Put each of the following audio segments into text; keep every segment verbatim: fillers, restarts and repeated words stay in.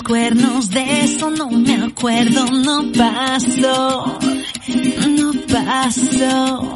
cuernos, de eso no me acuerdo, no pasó, no pasó.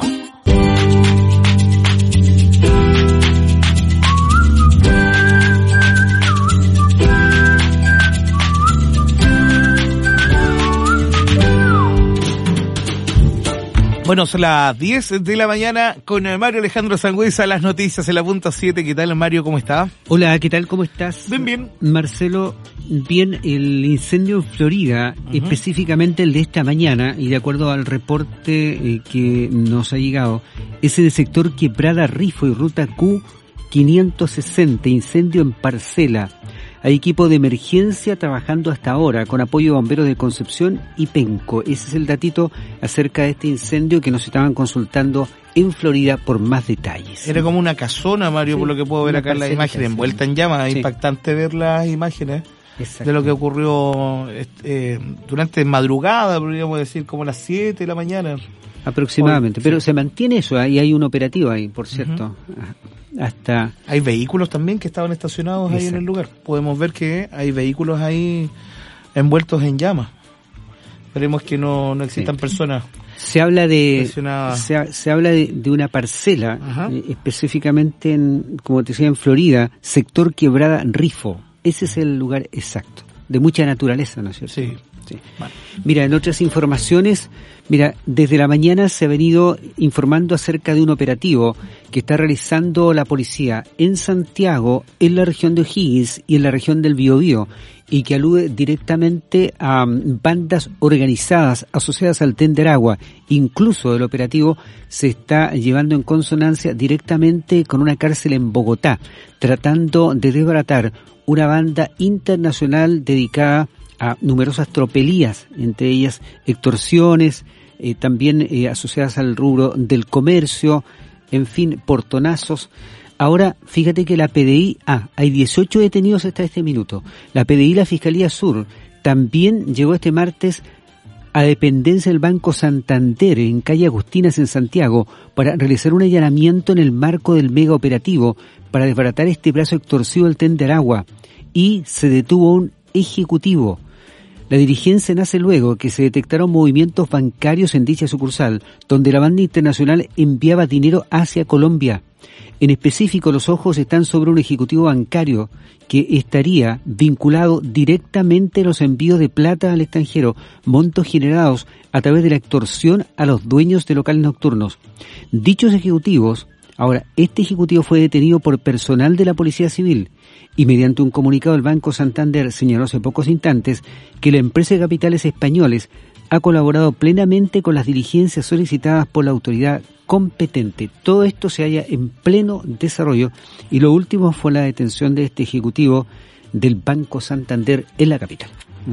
Bueno, son las diez de la mañana con Mario Alejandro Sangüesa, las noticias en la punta siete. ¿Qué tal, Mario? ¿Cómo está? Hola, ¿qué tal? ¿Cómo estás? Bien, bien. Marcelo, bien, el incendio en Florida, uh-huh. específicamente el de esta mañana, y de acuerdo al reporte eh, que nos ha llegado, es en el sector Quebrada Rifo y ruta Q quinientos sesenta, incendio en parcela. Hay equipo de emergencia trabajando hasta ahora con apoyo de bomberos de Concepción y Penco. Ese es el datito acerca de este incendio que nos estaban consultando en Florida por más detalles. Era como una casona, Mario, sí, por lo que puedo ver acá en la imagen, sí. envuelta en llamas. Es sí. impactante ver las imágenes de lo que ocurrió eh, durante madrugada, podríamos decir, como a las siete de la mañana. Aproximadamente, Hoy, pero sí. se mantiene eso, y hay un operativo ahí, por cierto. Uh-huh. Hasta hay vehículos también que estaban estacionados Exacto. ahí en el lugar. Podemos ver que hay vehículos ahí envueltos en llamas. Esperemos que no, no existan sí. personas. Se habla de se, se habla de, de una parcela, eh, específicamente en, como te decía, en Florida, sector Quebrada Rifo. Ese es el lugar exacto. De mucha naturaleza, ¿no es cierto? Sí. Sí. Vale. Mira, en otras informaciones, mira, desde la mañana se ha venido informando acerca de un operativo que está realizando la policía en Santiago, en la región de O'Higgins y en la región del Biobío, y que alude directamente a um, bandas organizadas asociadas al Tenderagua. Incluso el operativo se está llevando en consonancia directamente con una cárcel en Bogotá, tratando de desbaratar una banda internacional dedicada a numerosas tropelías, entre ellas extorsiones, eh, también eh, asociadas al rubro del comercio, en fin, portonazos. Ahora, fíjate que la P D I, ah, hay dieciocho detenidos hasta este minuto. La P D I y la Fiscalía Sur también llegó este martes a dependencia del Banco Santander en calle Agustinas en Santiago para realizar un allanamiento en el marco del mega operativo para desbaratar este brazo extorsivo del Tenderagua, y se detuvo un ejecutivo. La dirigencia nace luego que se detectaron movimientos bancarios en dicha sucursal, donde la banda internacional enviaba dinero hacia Colombia. En específico, los ojos están sobre un ejecutivo bancario que estaría vinculado directamente a los envíos de plata al extranjero, montos generados a través de la extorsión a los dueños de locales nocturnos. Dichos ejecutivos, ahora, este ejecutivo fue detenido por personal de la Policía Civil, y mediante un comunicado del Banco Santander señaló hace pocos instantes que la empresa de capitales españoles ha colaborado plenamente con las diligencias solicitadas por la autoridad competente. Todo esto se halla en pleno desarrollo, y lo último fue la detención de este ejecutivo del Banco Santander en la capital.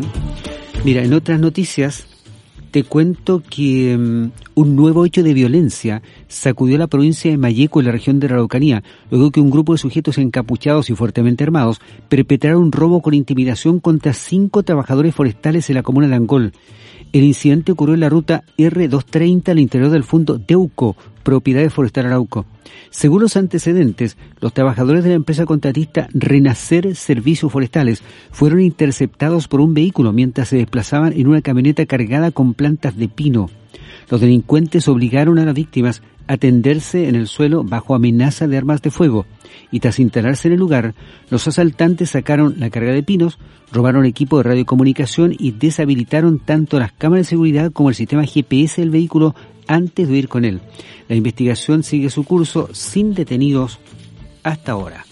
¿Mm? Mira, en otras noticias te cuento que um, un nuevo hecho de violencia sacudió la provincia de Malleco en la región de la Araucanía, luego que un grupo de sujetos encapuchados y fuertemente armados perpetraron un robo con intimidación contra cinco trabajadores forestales en la comuna de Angol. El incidente ocurrió en la ruta R doscientos treinta al interior del fondo Deuco, propiedad de Forestal Arauco. Según los antecedentes, los trabajadores de la empresa contratista Renacer Servicios Forestales fueron interceptados por un vehículo mientras se desplazaban en una camioneta cargada con plantas de pino. Los delincuentes obligaron a las víctimas a tenderse en el suelo bajo amenaza de armas de fuego, y tras instalarse en el lugar, los asaltantes sacaron la carga de pinos, robaron equipo de radiocomunicación y deshabilitaron tanto las cámaras de seguridad como el sistema G P S del vehículo antes de huir con él. La investigación sigue su curso sin detenidos hasta ahora.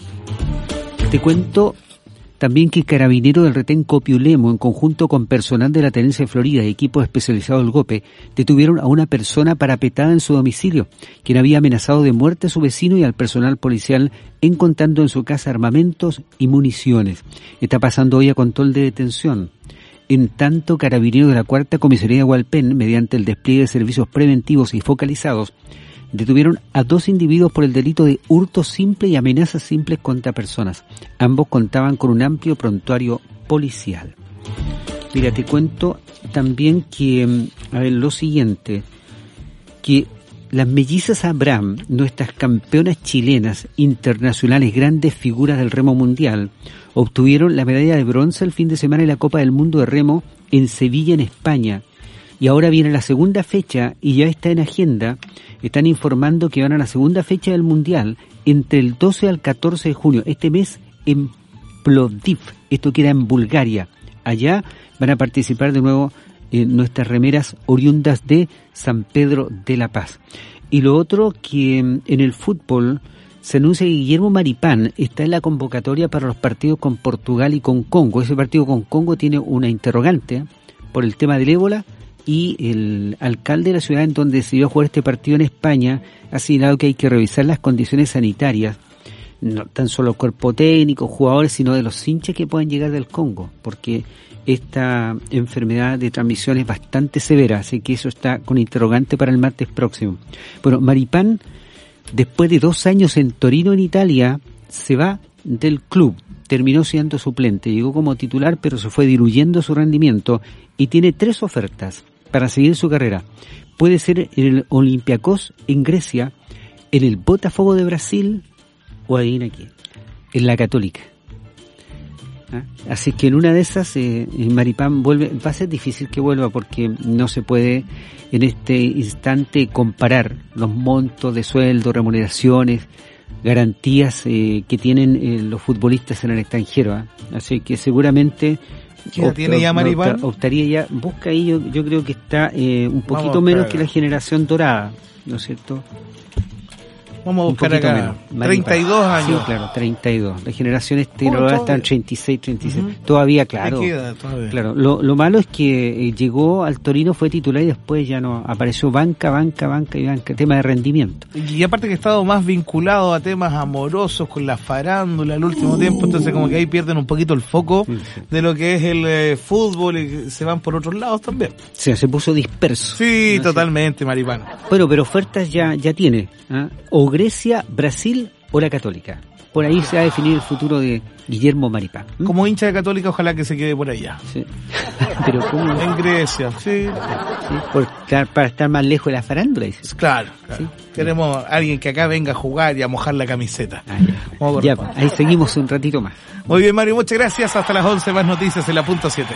Te cuento también que Carabineros del Retén Copiulemo, en conjunto con personal de la Tenencia de Florida y equipos especializados del GOPE, detuvieron a una persona parapetada en su domicilio, quien había amenazado de muerte a su vecino y al personal policial, encontrando en su casa armamentos y municiones. Está pasando hoy a control de detención. En tanto, Carabineros de la Cuarta Comisaría de Hualpén, mediante el despliegue de servicios preventivos y focalizados, detuvieron a dos individuos por el delito de hurto simple y amenazas simples contra personas. Ambos contaban con un amplio prontuario policial. Mira, te cuento también que, a ver, lo siguiente, que las mellizas Abraham, nuestras campeonas chilenas internacionales, grandes figuras del remo mundial, obtuvieron la medalla de bronce el fin de semana en la Copa del Mundo de Remo en Sevilla, en España. Y ahora viene la segunda fecha y ya está en agenda. Están informando que van a la segunda fecha del Mundial entre el doce al catorce de junio, este mes en Plovdiv, esto queda en Bulgaria. Allá van a participar de nuevo eh, nuestras remeras oriundas de San Pedro de la Paz. Y lo otro que en el fútbol se anuncia que Guillermo Maripán está en la convocatoria para los partidos con Portugal y con Congo. Ese partido con Congo tiene una interrogante por el tema del ébola, y el alcalde de la ciudad en donde decidió jugar este partido en España ha señalado que hay que revisar las condiciones sanitarias, no tan solo cuerpo técnico, jugadores, sino de los hinchas que puedan llegar del Congo, porque esta enfermedad de transmisión es bastante severa, así que eso está con interrogante para el martes próximo. Bueno, Maripán, después de dos años en Torino, en Italia, se va del club. Terminó siendo suplente, llegó como titular, pero se fue diluyendo su rendimiento y tiene tres ofertas para seguir su carrera. Puede ser en el Olympiacos en Grecia, en el Botafogo de Brasil o adivina aquí, en la Católica. ¿Ah? Así que en una de esas eh, Maripán vuelve. Va a ser difícil que vuelva porque no se puede en este instante comparar los montos de sueldo, remuneraciones, garantías eh, que tienen eh, los futbolistas en el extranjero. ¿eh? Así que seguramente ¿qué edad tiene ya Maripán? Opta, optaría ya, busca ahí, yo, yo creo que está eh, un poquito Vamos, menos que la generación dorada, ¿no es cierto? Vamos a buscar acá, menos. treinta y dos años. Sí, claro, treinta y dos. La generación este dorada está en treinta y seis, treinta y siete. Uh-huh. Todavía, claro. Queda, todavía. Claro, lo, lo malo es que eh, llegó al Torino, fue titular y después ya no, apareció banca, banca, banca y banca, tema de rendimiento. Y aparte que ha estado más vinculado a temas amorosos con la farándula el último tiempo, entonces como que ahí pierden un poquito el foco sí, sí. de lo que es el eh, fútbol y se van por otros lados también. Sí, se puso disperso. Sí, ¿no? Totalmente, Maripán. Bueno, pero ofertas ya, ya tiene, ¿eh? O Grecia, Brasil o la Católica. Por ahí se va a definir el futuro de Guillermo Maripán. ¿Mm? Como hincha de Católica, ojalá que se quede por allá. Sí. Pero ¿cómo? En Grecia, sí. sí por, para estar más lejos de la farándula, dices. Claro, claro. ¿Sí? Queremos a alguien que acá venga a jugar y a mojar la camiseta. Ah, ya, ya ahí seguimos un ratito más. Muy bien, Mario, muchas gracias. Hasta las once, más noticias en la punto siete.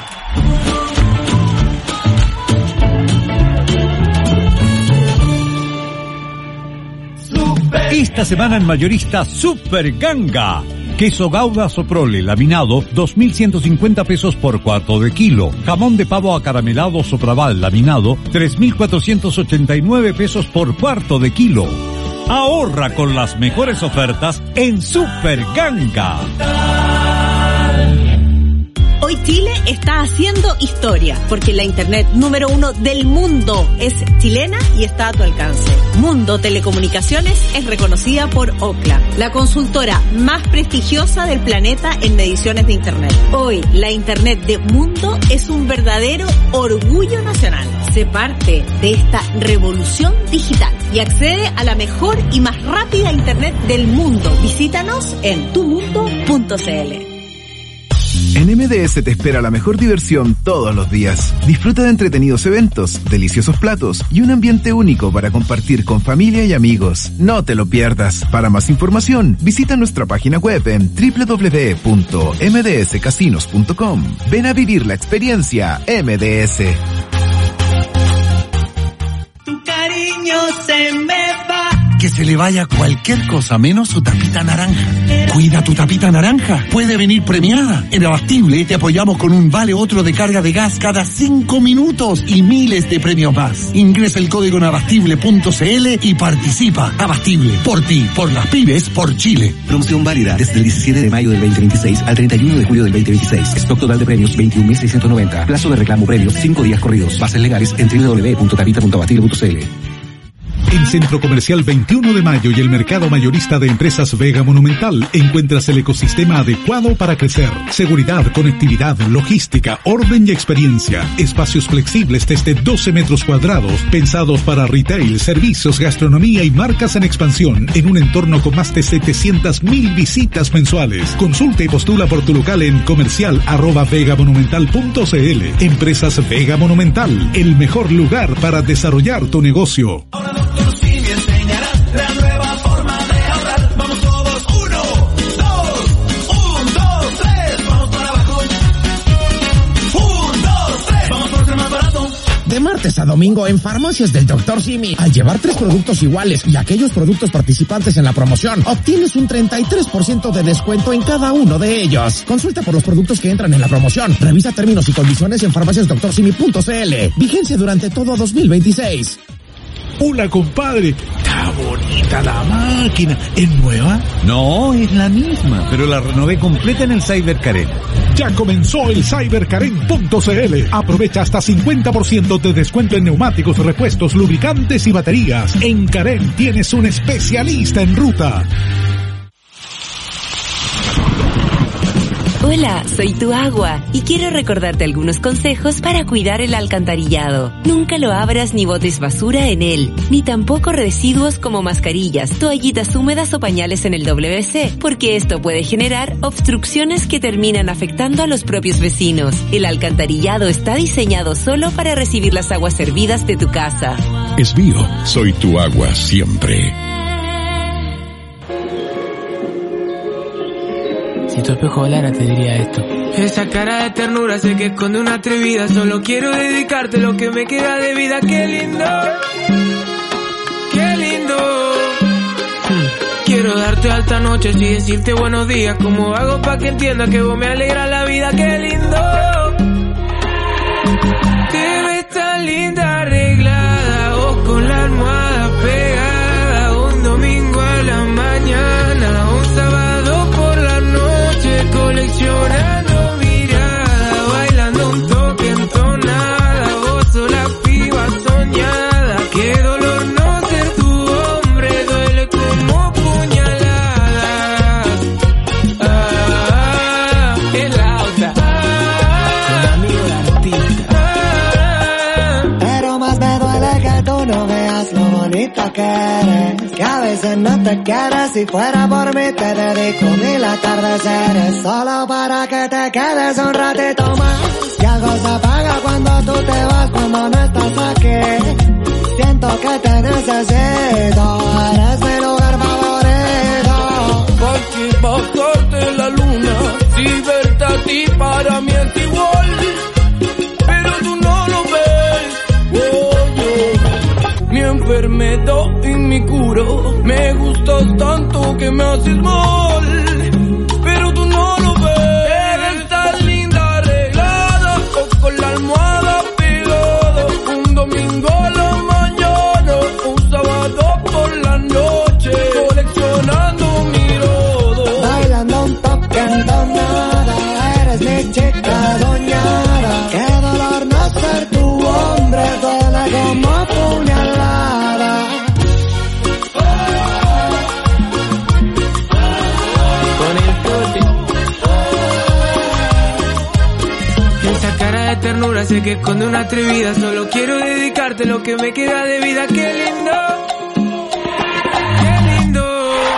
Esta semana en Mayorista Super Ganga. Queso Gouda Soprole laminado, dos mil ciento cincuenta pesos por cuarto de kilo. Jamón de pavo acaramelado Sopraval laminado, tres mil cuatrocientos ochenta y nueve pesos por cuarto de kilo. Ahorra con las mejores ofertas en Super Ganga. Hoy Chile está haciendo historia, porque la internet número uno del mundo es chilena y está a tu alcance. Mundo Telecomunicaciones es reconocida por Ookla, la consultora más prestigiosa del planeta en mediciones de internet. Hoy, la internet de Mundo es un verdadero orgullo nacional. Sé parte de esta revolución digital y accede a la mejor y más rápida internet del mundo. Visítanos en tu mundo punto c l. En M D S te espera la mejor diversión todos los días. Disfruta de entretenidos eventos, deliciosos platos y un ambiente único para compartir con familia y amigos. No te lo pierdas. Para más información, visita nuestra página web en doble u doble u doble u punto m d s casinos punto com. Ven a vivir la experiencia M D S. Tu cariño se me va. Que se le vaya cualquier cosa menos su tapita naranja. Cuida tu tapita naranja. Puede venir premiada. En Abastible te apoyamos con un vale otro de carga de gas cada cinco minutos y miles de premios más. Ingresa el código en abastible punto c l y participa. Abastible. Por ti, por las pymes, por Chile. Promoción válida desde el diecisiete de mayo del veinte veintiséis al treinta y uno de julio del veinte veintiséis. Stock total de premios veintiún mil seiscientos noventa. Plazo de reclamo premios cinco días corridos. Bases legales en doble u doble u doble u punto tapita punto abastible punto c l. En Centro Comercial veintiuno de mayo y el mercado mayorista de empresas Vega Monumental encuentras el ecosistema adecuado para crecer. Seguridad, conectividad, logística, orden y experiencia. Espacios flexibles desde doce metros cuadrados, pensados para retail, servicios, gastronomía y marcas en expansión, en un entorno con más de setecientas mil visitas mensuales. Consulta y postula por tu local en comercial arroba vegamonumental punto c l. Empresas Vega Monumental, el mejor lugar para desarrollar tu negocio. martes a domingo en Farmacias del doctor Simi. Al llevar tres productos iguales y aquellos productos participantes en la promoción, obtienes un treinta y tres por ciento de descuento en cada uno de ellos. Consulta por los productos que entran en la promoción. Revisa términos y condiciones en farmacias doctor simi punto c l. Vigencia durante todo dos mil veintiséis. Hola, compadre. Está bonita la máquina. ¿Es nueva? No, es la misma, pero la renové completa en el Cyber Karen. Ya comenzó el cyber karen punto c l. Aprovecha hasta cincuenta por ciento de descuento en neumáticos, repuestos, lubricantes y baterías. En Karen tienes un especialista en ruta. Hola, soy tu agua y quiero recordarte algunos consejos para cuidar el alcantarillado. Nunca lo abras ni botes basura en él, ni tampoco residuos como mascarillas, toallitas húmedas o pañales en el W C, porque esto puede generar obstrucciones que terminan afectando a los propios vecinos. El alcantarillado está diseñado solo para recibir las aguas servidas de tu casa. Esbío, soy tu agua siempre. Si tu espejo hablara te diría esto. Esa cara de ternura sé que esconde una atrevida. Solo quiero dedicarte lo que me queda de vida. Qué lindo, qué lindo. hmm. Quiero darte alta noche y decirte buenos días. ¿Cómo hago pa' que entiendas que vos me alegras la vida? Qué lindo. Te ves tan linda arreglada, vos con la almohada pegada. Un domingo a la mañana, un sábado por la noche, coleccionando miradas, bailando un toque entonada. Vos sos la piba soñada. Qué dolor no ser tu hombre, duele como puñalada. Ah, es la otra, el amigo del artista. Pero más me duele que tú no veas lo bonito que eres, que a veces no te quieres. Si fuera por mí te dedico mil atardeceres, solo para que te quedes un ratito más. Y algo se apaga cuando tú te vas, cuando no estás aquí. Siento que te necesito, eres mi lugar favorito. Porque bajarte la luna, si verte a ti para mí es igual, pero tú no lo ves. Oh, oh. Mi enfermedad y mi curo, me gustas tanto que me haces mal, pero tú no lo ves. Eres tan linda arreglada, o con la almohada pegada. Un domingo a la mañana, un sábado por la noche, coleccionando mi rodo, bailando un toque entonada. Eres mi chica doñada. Qué dolor no ser tu hombre, duele como puñalada. de ternura sé que esconde una atrevida. Solo quiero dedicarte lo que me queda de vida. Qué lindo, qué lindo.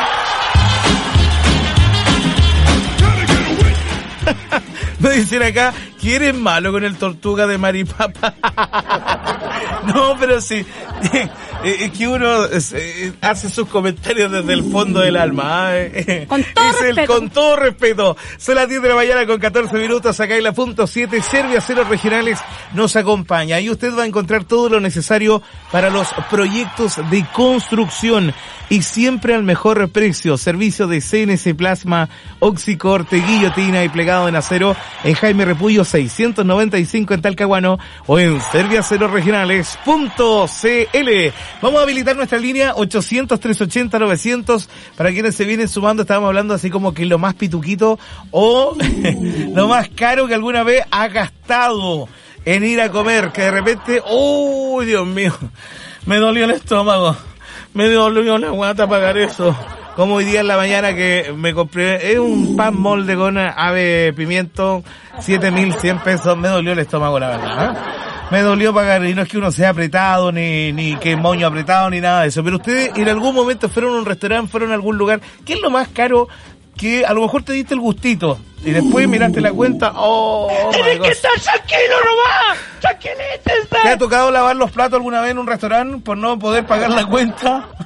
Me dicen acá, ¿quién es malo con el tortuga de Maripapa? No, pero sí, es que uno eh, hace sus comentarios desde el fondo del alma. ¿eh? Con todo es respeto. El, con todo respeto. Son las diez de la mañana con catorce minutos, acá en la punto siete, Serviaceros Regionales nos acompaña. Y usted va a encontrar todo lo necesario para los proyectos de construcción. Y siempre al mejor precio. Servicio de C N C Plasma, Oxicorte, guillotina y plegado en acero en Jaime Repullo seiscientos noventa y cinco en Talcahuano o en serviaceros regionales punto c l. Vamos a habilitar nuestra línea ochocientos, trescientos ochenta, novecientos para quienes se vienen sumando. Estábamos hablando así como que lo más pituquito o lo más caro que alguna vez ha gastado en ir a comer, que de repente, ¡oh, Dios mío! Me dolió el estómago. Me dolió la guata pagar eso. Como hoy día en la mañana que me compré, es un pan molde con ave pimiento, siete mil cien pesos. Me dolió el estómago, la verdad, ¿eh? Me dolió pagar, y no es que uno sea apretado, ni, ni que moño apretado, ni nada de eso. Pero ustedes en algún momento fueron a un restaurante, fueron a algún lugar. ¿Qué es lo más caro que a lo mejor te diste el gustito y después miraste la cuenta? ¡Oh! ¡Tienes que estar tranquilo nomás! ¡Tranquilízate! ¿Te ha tocado lavar los platos alguna vez en un restaurante por no poder pagar la cuenta?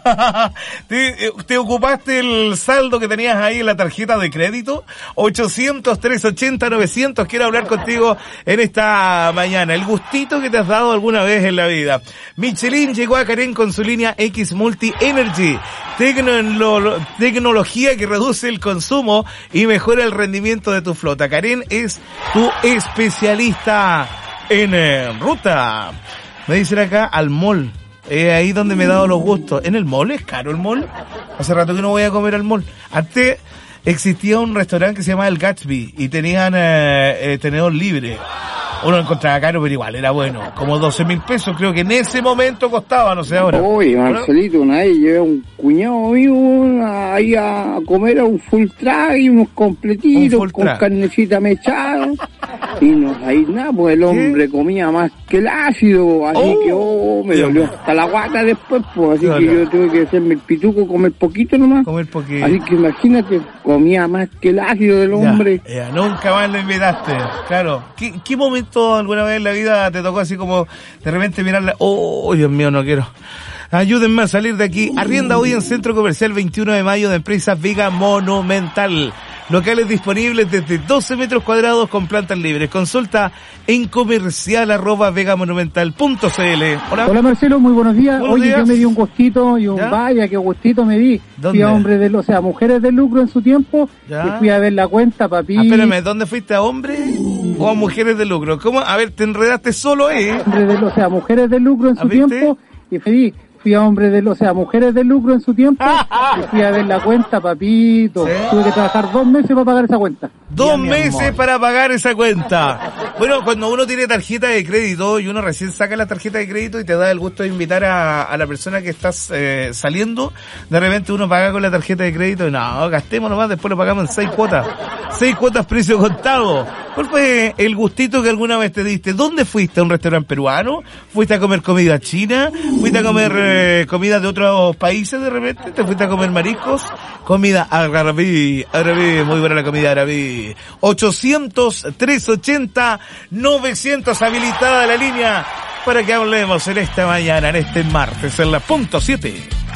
¿Te, ¿Te ocupaste el saldo que tenías ahí en la tarjeta de crédito? ochocientos, trescientos ochenta, novecientos. Quiero hablar contigo en esta mañana. El gustito que te has dado alguna vez en la vida. Michelin llegó a Karen con su línea X Multi Energy. Tecnolo- tecnología que reduce el consumo y mejora el rendimiento de tu flota. Karen es tu especialista en eh, ruta. Me dicen acá al mall. Eh, ahí donde me he dado los gustos. ¿En el mall? ¿Es caro el mall? Hace rato que no voy a comer al mall. Antes existía un restaurante que se llamaba el Gatsby y tenían eh, eh, tenedor libre. Uno lo encontraba caro, pero igual era bueno. Como doce mil pesos, creo que en ese momento costaba, no sé ahora. Oye, Marcelito, una vez llevé a un cuñado mío ahí a comer a un full track y unos completitos full con track. carnecita mechada. Y no hay nada, pues el hombre comía más que el ácido, así Oh, que oh, me Dios dolió mío. hasta la guata después, pues así No, que no. yo tuve que hacerme el pituco, comer poquito nomás. Comer poquito. Así que imagínate, comía más que el ácido del hombre. Ya, ya, nunca más lo invitaste, claro. ¿Qué, ¿Qué momento alguna vez en la vida te tocó así como de repente mirarla? Oh, Dios mío, no quiero. Ayúdenme a salir de aquí. Arrienda hoy en Centro Comercial veintiuno de mayo de Empresa Vega Monumental. Locales disponibles desde doce metros cuadrados con plantas libres. Consulta en comercial arroba vegamonumental punto cl. Hola. Hola Marcelo, muy buenos días. Buenos Oye, días. yo me di un gustito y un ¿Ya? vaya, qué gustito me di. ¿Dónde? Fui a hombres de, o sea, mujeres de lucro en su tiempo ¿Ya? y fui a ver la cuenta, papi. Ah, espérame, ¿dónde fuiste? ¿A hombres o a mujeres de lucro? ¿Cómo? A ver, te enredaste solo, ¿eh? Hombres de, o sea, mujeres de lucro en su ¿viste? tiempo y fui, fui a hombres de, o sea, mujeres de lucro en su tiempo y fui a ver la cuenta, papito. ¿Sí? Tuve que trabajar dos meses para pagar esa cuenta. Dos Ya, mi meses amor. para pagar esa cuenta. Bueno, cuando uno tiene tarjeta de crédito y uno recién saca la tarjeta de crédito y te da el gusto de invitar a, a la persona que estás eh, saliendo, de repente uno paga con la tarjeta de crédito y no, gastemos nomás, después lo pagamos en seis cuotas. Seis cuotas precio contado. ¿Cuál fue el gustito que alguna vez te diste? ¿Dónde fuiste? ¿A un restaurante peruano? ¿Fuiste a comer comida china? ¿Fuiste a comer eh, comida de otros países de repente? ¿Te fuiste a comer mariscos? Comida árabe, árabe, muy buena la comida árabe. ochocientos, trescientos ochenta, novecientos habilitada la línea para que hablemos en esta mañana, en este martes, en la punto siete.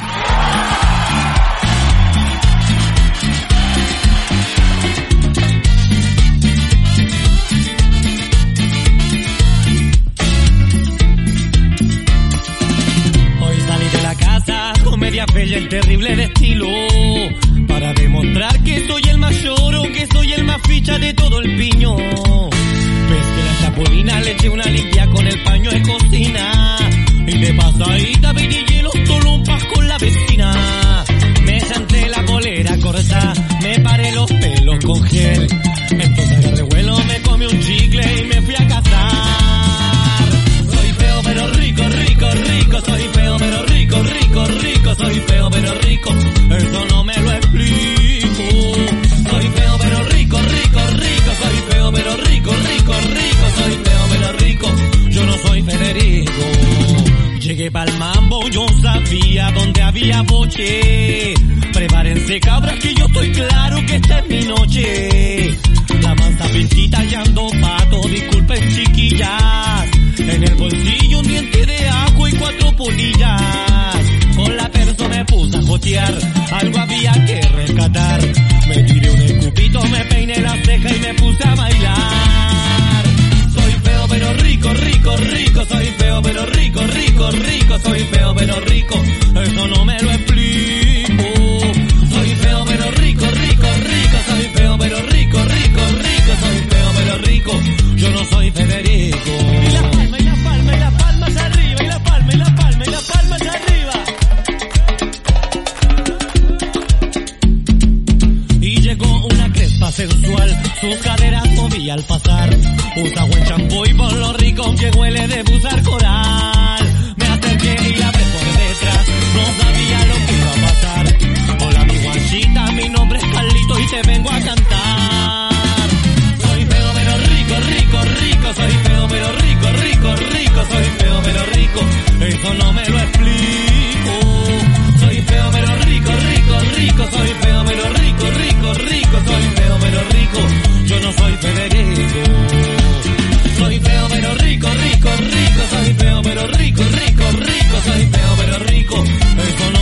Hoy salí de la casa con media bella el terrible de estilo, para demostrar que soy el mayor o que soy el más ficha de todo el piño. Pesqué la chapulina, le eché una limpia con el paño de cocina y de pasadita pedí los tolumpas con la vecina. Me chanté la polera corta, me paré los pelos con gel, entonces agarré vuelo, me comí un chicle y me fui a cazar. Soy feo pero rico, rico, rico, soy feo pero rico, rico, rico, soy feo pero rico, eso no me lo explico. Soy feo pero rico, rico, rico, soy feo pero rico, rico, rico, soy feo pero rico, yo no soy Federico. Llegué pa'l mambo, yo sabía dónde había boche. Prepárense cabras que yo estoy claro que esta es mi noche. La mansa pintita y ando pato, disculpen chiquillas. En el bolsillo un diente de ajo y cuatro polillas. Con la perso me puse a jotear, algo había que rescatar. Me tiré un escupito, me peiné la ceja y me puse a bailar. Soy feo pero rico, rico, rico, soy feo pero rico, rico, rico, soy feo pero rico, eso no me lo explico. Soy feo pero rico, rico, rico, soy feo pero rico, rico, rico, soy feo pero rico, yo no soy Federico. Y la palma, y la palma, y la palma hacia arriba, y la palma, y la palma, y la palma hacia arriba. Y llegó una crespa sensual, sus caderas movía al pasar. Usa buen champú y por lo rico que huele de busar coral. Me acerqué y la abrí por detrás, no sabía lo que iba a pasar. Hola mi guachita, mi nombre es Carlito y te vengo a cantar. Soy feo pero rico, rico, rico, soy feo pero rico, rico, rico, soy feo pero rico, eso no me lo explico. Soy feo pero rico, rico, rico, soy feo pero rico, rico, rico, soy feo pero rico, yo no soy Federico. Soy feo pero rico, rico, rico, soy feo pero rico, rico, rico, soy feo pero rico, eso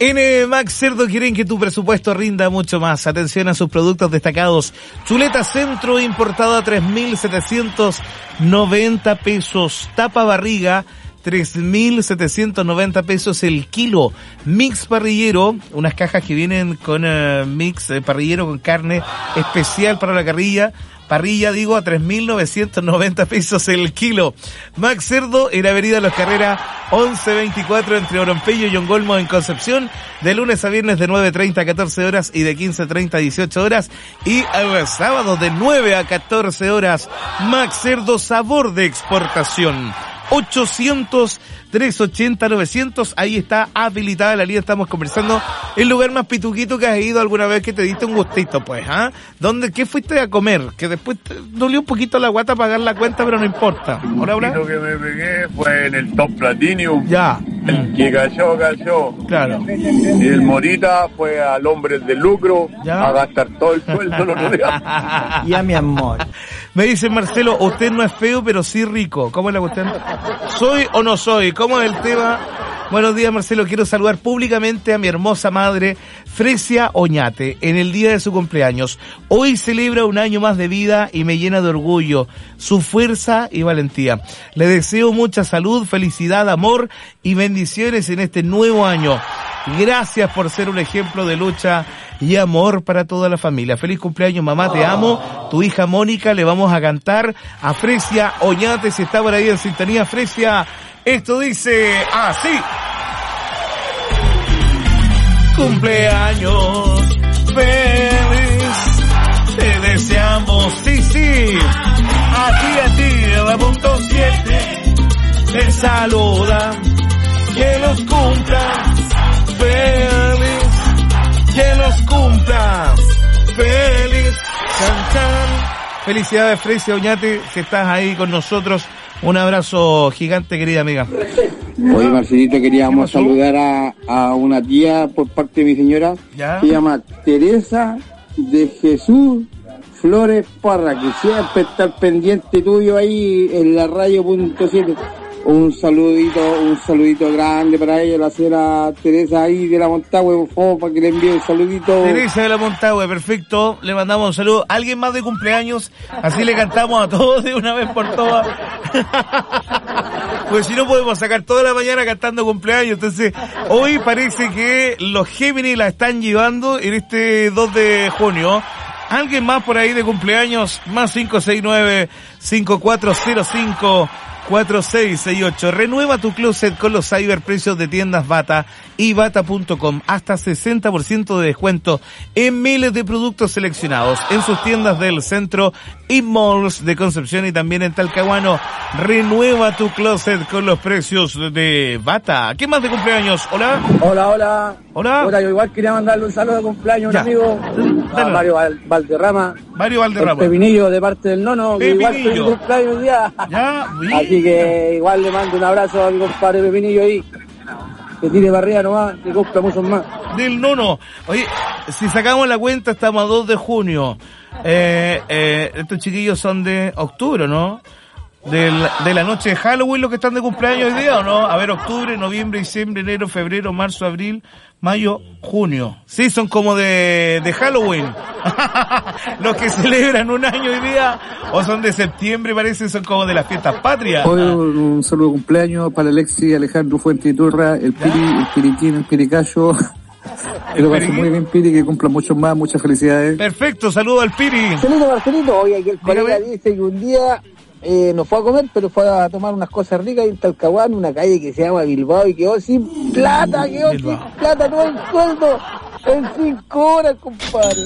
En eh, Max Cerdo quieren que tu presupuesto rinda mucho más. Atención a sus productos destacados. Chuleta Centro importada a tres mil setecientos noventa pesos. Tapa barriga tres mil setecientos noventa pesos el kilo. Mix parrillero, unas cajas que vienen con uh, mix eh, parrillero con carne especial para la carrilla. Parrilla, digo, a tres mil novecientos noventa pesos el kilo. Max Cerdo en Avenida Los Carreras once veinticuatro entre Oropello y Ongolmo en Concepción, de lunes a viernes de nueve treinta a catorce horas y de quince treinta a dieciocho horas, y el sábado de nueve a catorce horas. Max Cerdo, sabor de exportación. ochocientos, trescientos ochenta, novecientos, ahí está habilitada la línea, estamos conversando. El lugar más pituquito que has ido alguna vez que te diste un gustito, pues, ¿ah? ¿eh? ¿Dónde, qué fuiste a comer? Que después te dolió un poquito la guata pagar la cuenta, pero no importa. Hola, hola. Lo que me pegué fue en el Top Platinum. Ya. El que cayó, cayó. Claro. Y el Morita fue al hombre de lucro ya. A gastar todo el sueldo el otro día. Y a mi amor. Me dice Marcelo, usted no es feo, pero sí rico. ¿Cómo es la cuestión? ¿Soy o no soy? ¿Cómo es el tema? Buenos días, Marcelo. Quiero saludar públicamente a mi hermosa madre, Fresia Oñate, en el día de su cumpleaños. Hoy celebra un año más de vida y me llena de orgullo, su fuerza y valentía. Le deseo mucha salud, felicidad, amor y bendiciones en este nuevo año. Gracias por ser un ejemplo de lucha y amor para toda la familia. Feliz cumpleaños, mamá, te amo. Tu hija Mónica, le vamos a cantar a Fresia Oñate, si está por ahí en sintonía. Fresia, esto dice así. Cumpleaños feliz, te deseamos, sí, sí, a ti, a ti, la punto siete, te saluda, que los cumplas feliz, que los cumplas feliz, can, can. Felicidades, Fresia Oñate, que estás ahí con nosotros. Un abrazo gigante, querida amiga. Oye, Marcelito, queríamos saludar a, a una tía por parte de mi señora. ¿Ya? Se llama Teresa de Jesús Flores Parra, que siempre está al pendiente tuyo ahí en la radio punto siete. Un saludito, un saludito grande para ella, la señora Teresa ahí de la Montagüe, por favor, para que le envíe un saludito. Teresa de la Montagüe, perfecto, le mandamos un saludo. ¿Alguien más de cumpleaños? Así le cantamos a todos de una vez por todas. Pues si no podemos sacar toda la mañana cantando cumpleaños. Entonces, hoy parece que los Géminis la están llevando en este dos de junio. ¿Alguien más por ahí de cumpleaños? Más cinco seis nueve, cinco cuatro cero cinco, cuatro seis seis ocho. Renueva tu closet con los cyberprecios de tiendas Bata y bata punto com. Hasta sesenta por ciento de descuento en miles de productos seleccionados en sus tiendas del centro y malls de Concepción y también en Talcahuano. Renueva tu closet con los precios de Bata. ¿Qué más de cumpleaños? Hola. Hola, hola. Hola. Hola, yo igual quería mandarle un saludo de cumpleaños a un amigo, a Mario Val- Valderrama. Mario Valderrama. El Pepinillo de parte del nono, que igual feliz cumpleaños día. Ya, así que igual le mando un abrazo a mi compadre Pepinillo ahí. Que tire para arriba nomás, que cumpla muchos más. Del nono. Oye, si sacamos la cuenta estamos a dos de junio. Eh, eh, estos chiquillos son de octubre, ¿no? Del, de la noche de Halloween los que están de cumpleaños hoy día, ¿o no? A ver, octubre, noviembre, diciembre, enero, febrero, marzo, abril, mayo, junio. Sí, son como de, de Halloween. Los que celebran un año hoy día, o son de septiembre, parece, son como de las fiestas patrias. Hoy un, un saludo de cumpleaños para Alexis, Alejandro Fuente Iturra, el Piri, el Piriquín, el Piricayo. Que lo pasen muy bien, Piri, que cumpla mucho más, muchas felicidades. Perfecto, saludo al Piri. Marcelito, Marcelito, oye, aquí el colega dice que un día eh, no fue a comer, pero fue a tomar unas cosas ricas en Talcahuano, una calle que se llama Bilbao, y quedó sin plata, quedó Bilbao. sin plata, todo el sueldo en cinco horas, compadre.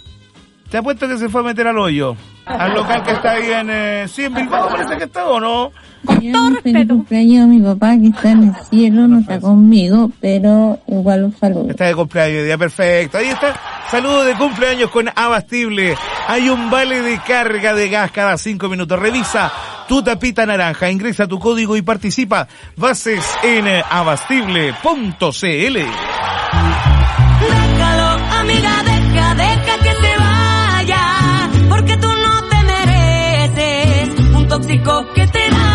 Te apuesto que se fue a meter al hoyo, al local que está ahí en, eh, sí, en Bilbao parece que está, ¿o no? Yo feliz cumpleaños a mi papá que está en el cielo, no está conmigo, pero igual un saludo. Está de cumpleaños, día perfecto. Ahí está, saludo de cumpleaños con Abastible. Hay un vale de carga de gas cada cinco minutos. Revisa tu tapita naranja, ingresa tu código y participa. Bases en abastible punto c l. Déjalo, amiga, deja, deja que se vaya, porque tú no te mereces un tóxico que te daña.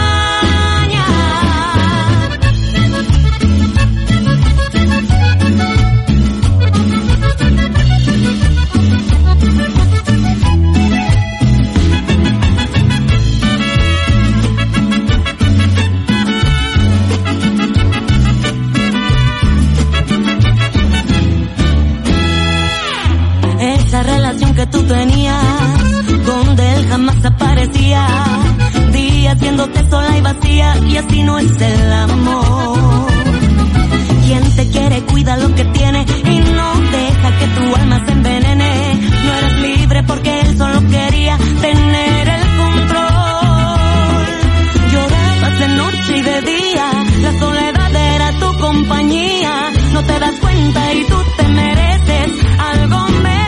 sintiéndote sola y vacía, y así no es el amor. Quien te quiere cuida lo que tiene y no deja que tu alma se envenene. No eres libre porque él solo quería tener el control. Llorabas de noche y de día, la soledad era tu compañía. No te das cuenta y tú te mereces algo mejor.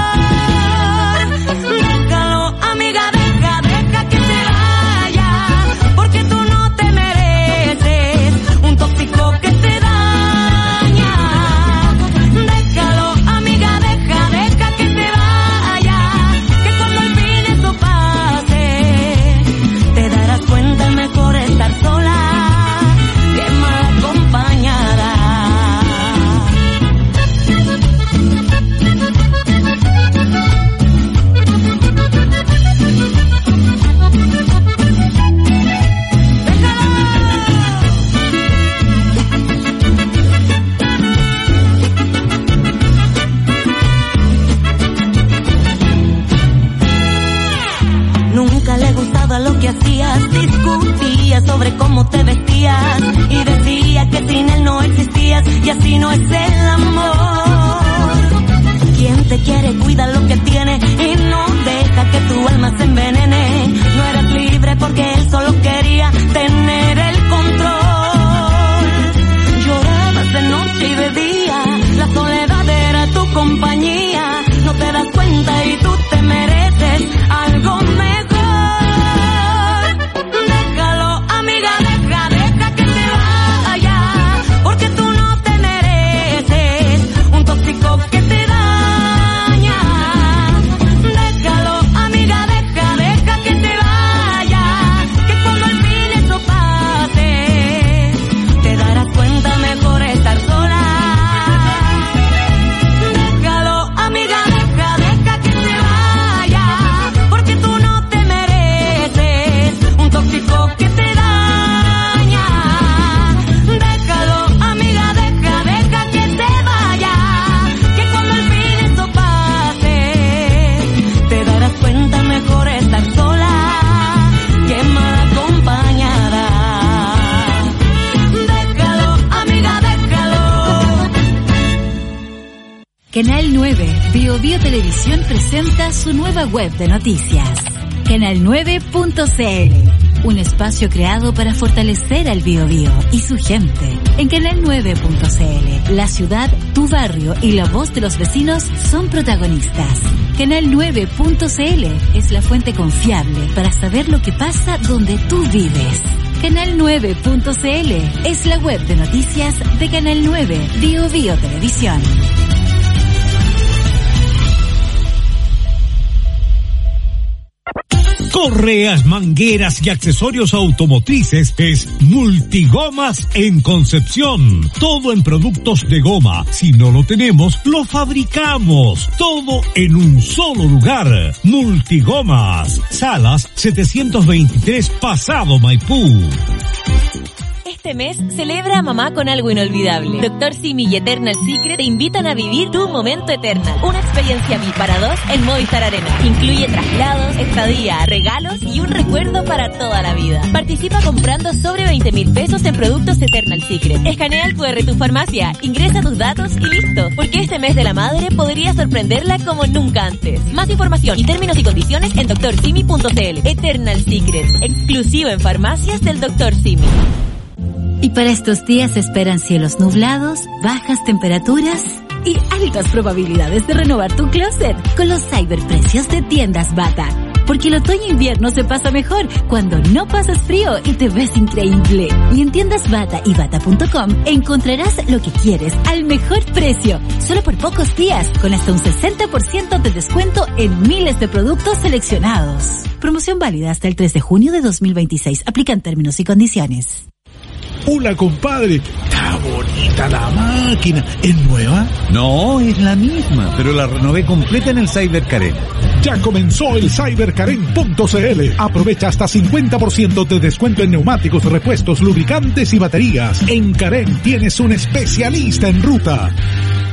Déjalo, amiga, deja, deja que se vaya, porque tú no te mereces un tóxico que te daña. Déjalo, amiga, deja, deja que se vaya, que cuando al fin eso pase, te darás cuenta, mejor estar sola que mal acompañada. Nunca le gustaba lo que hacías, discutía sobre cómo te vestías y decía que sin él no existías, y así no es el amor. Quien te quiere cuida lo que tiene y no deja que tu alma se envenene. No eres libre porque él solo quería tener el control. Llorabas de noche y de día, la soledad era tu compañía. No te das cuenta y tú te mereces algo mejor. Déjalo, amiga, deja, deja que se vaya, porque tú no te mereces un tóxico que te daña. Déjalo, amiga, deja, deja que se vaya, que cuando al fin eso pase, te darás cuenta, mejor estar sola. Déjalo, amiga, deja, deja que se vaya, porque tú no te mereces un tóxico que te daña. Déjalo, amiga, deja, deja que se vaya, que cuando al fin eso pase, te darás cuenta, mejor estar sola que mal acompañada. Déjalo, amiga, déjalo. Canal nueve, Bio Bio Televisión presenta su nueva web de noticias, canal nueve punto c l, un espacio creado para fortalecer al Bio Bio y su gente. En canal nueve punto c l, la ciudad, tu barrio y la voz de los vecinos son protagonistas. canal nueve punto c l es la fuente confiable para saber lo que pasa donde tú vives. canal nueve punto c l es la web de noticias de Canal nueve, Bio Bio Televisión. Correas, mangueras y accesorios automotrices es Multigomas en Concepción. Todo en productos de goma. Si no lo tenemos, lo fabricamos. Todo en un solo lugar. Multigomas. Salas setecientos veintitrés, Pasado Maipú. Este mes celebra a mamá con algo inolvidable. Doctor Simi y Eternal Secret te invitan a vivir tu momento Eternal. Una experiencia V I P para dos en Movistar Arena. Incluye traslados, estadía, regalos y un recuerdo para toda la vida. Participa comprando sobre veinte mil pesos en productos Eternal Secret. Escanea el cu erre de tu farmacia, ingresa tus datos y listo. Porque este mes de la madre podría sorprenderla como nunca antes. Más información y términos y condiciones en doctor simi punto c l. Eternal Secret, exclusivo en farmacias del doctor Simi. Y para estos días se esperan cielos nublados, bajas temperaturas y altas probabilidades de renovar tu closet con los cyberprecios de Tiendas Bata. Porque el otoño e invierno se pasa mejor cuando no pasas frío y te ves increíble. Y en Tiendas Bata y bata punto com encontrarás lo que quieres al mejor precio, solo por pocos días, con hasta un sesenta por ciento de descuento en miles de productos seleccionados. Promoción válida hasta el tres de junio de dos mil veintiséis. Aplican términos y condiciones. Hola, compadre. Está bonita la máquina. ¿Es nueva? No, es la misma, pero la renové completa en el Cyber Karen. Ya comenzó el cyber karen punto c l. Aprovecha hasta cincuenta por ciento de descuento en neumáticos, repuestos, lubricantes y baterías. En Karen tienes un especialista en ruta.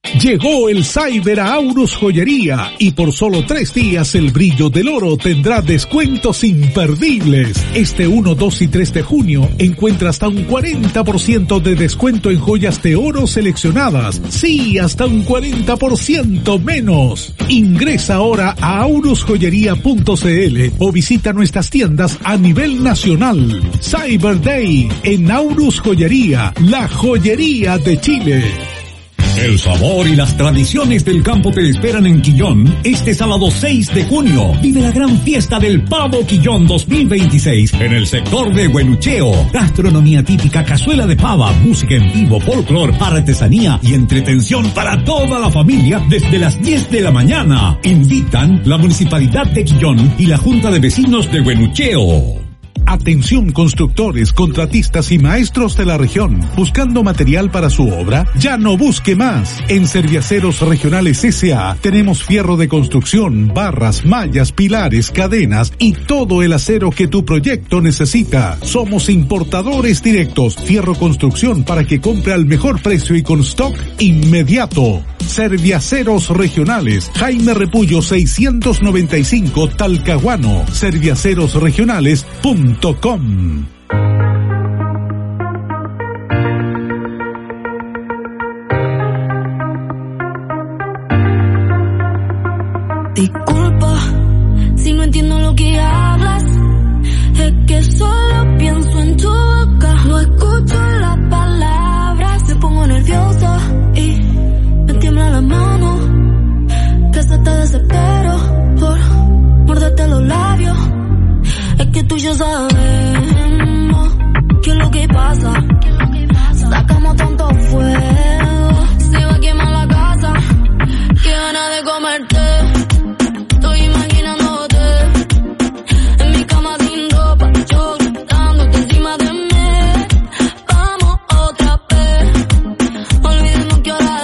Llegó el Cyber a Aurus Joyería y por solo tres días el brillo del oro tendrá descuentos imperdibles. Este uno, dos y tres de junio encuentra hasta un cuarenta por ciento de descuento en joyas de oro seleccionadas. Sí, hasta un cuarenta por ciento menos. Ingresa ahora a aurus joyería punto c l o visita nuestras tiendas a nivel nacional. Cyber Day en Aurus Joyería, la joyería de Chile. El sabor y las tradiciones del campo te esperan en Quillón este sábado seis de junio. Vive la gran fiesta del Pavo Quillón dos mil veintiséis en el sector de Huenucheo. Gastronomía típica, cazuela de pava, música en vivo, folclor, artesanía y entretención para toda la familia desde las diez de la mañana. Invitan la Municipalidad de Quillón y la Junta de Vecinos de Huenucheo. Atención constructores, contratistas y maestros de la región. ¿Buscando material para su obra? Ya no busque más. En Serviaceros Regionales S A tenemos fierro de construcción, barras, mallas, pilares, cadenas y todo el acero que tu proyecto necesita. Somos importadores directos. Fierro construcción para que compre al mejor precio y con stock inmediato. Serviaceros Regionales, Jaime Repullo seiscientos noventa y cinco, Talcahuano. serviaceros regionales punto com. Disculpa si no entiendo lo que hablas, es que solo pienso en tu boca. No escucho las palabras, me pongo nerviosa y me tiembla la mano, que hasta te desespero por morderte los labios. Es que tú y yo sabemos qué es lo que pasa, sacamos tanto fuego, se va a quemar la casa, qué ganas de comerte. Estoy imaginándote en mi cama sin ropa, yo gritándote encima de mí. Vamos otra vez, olvidemos que hora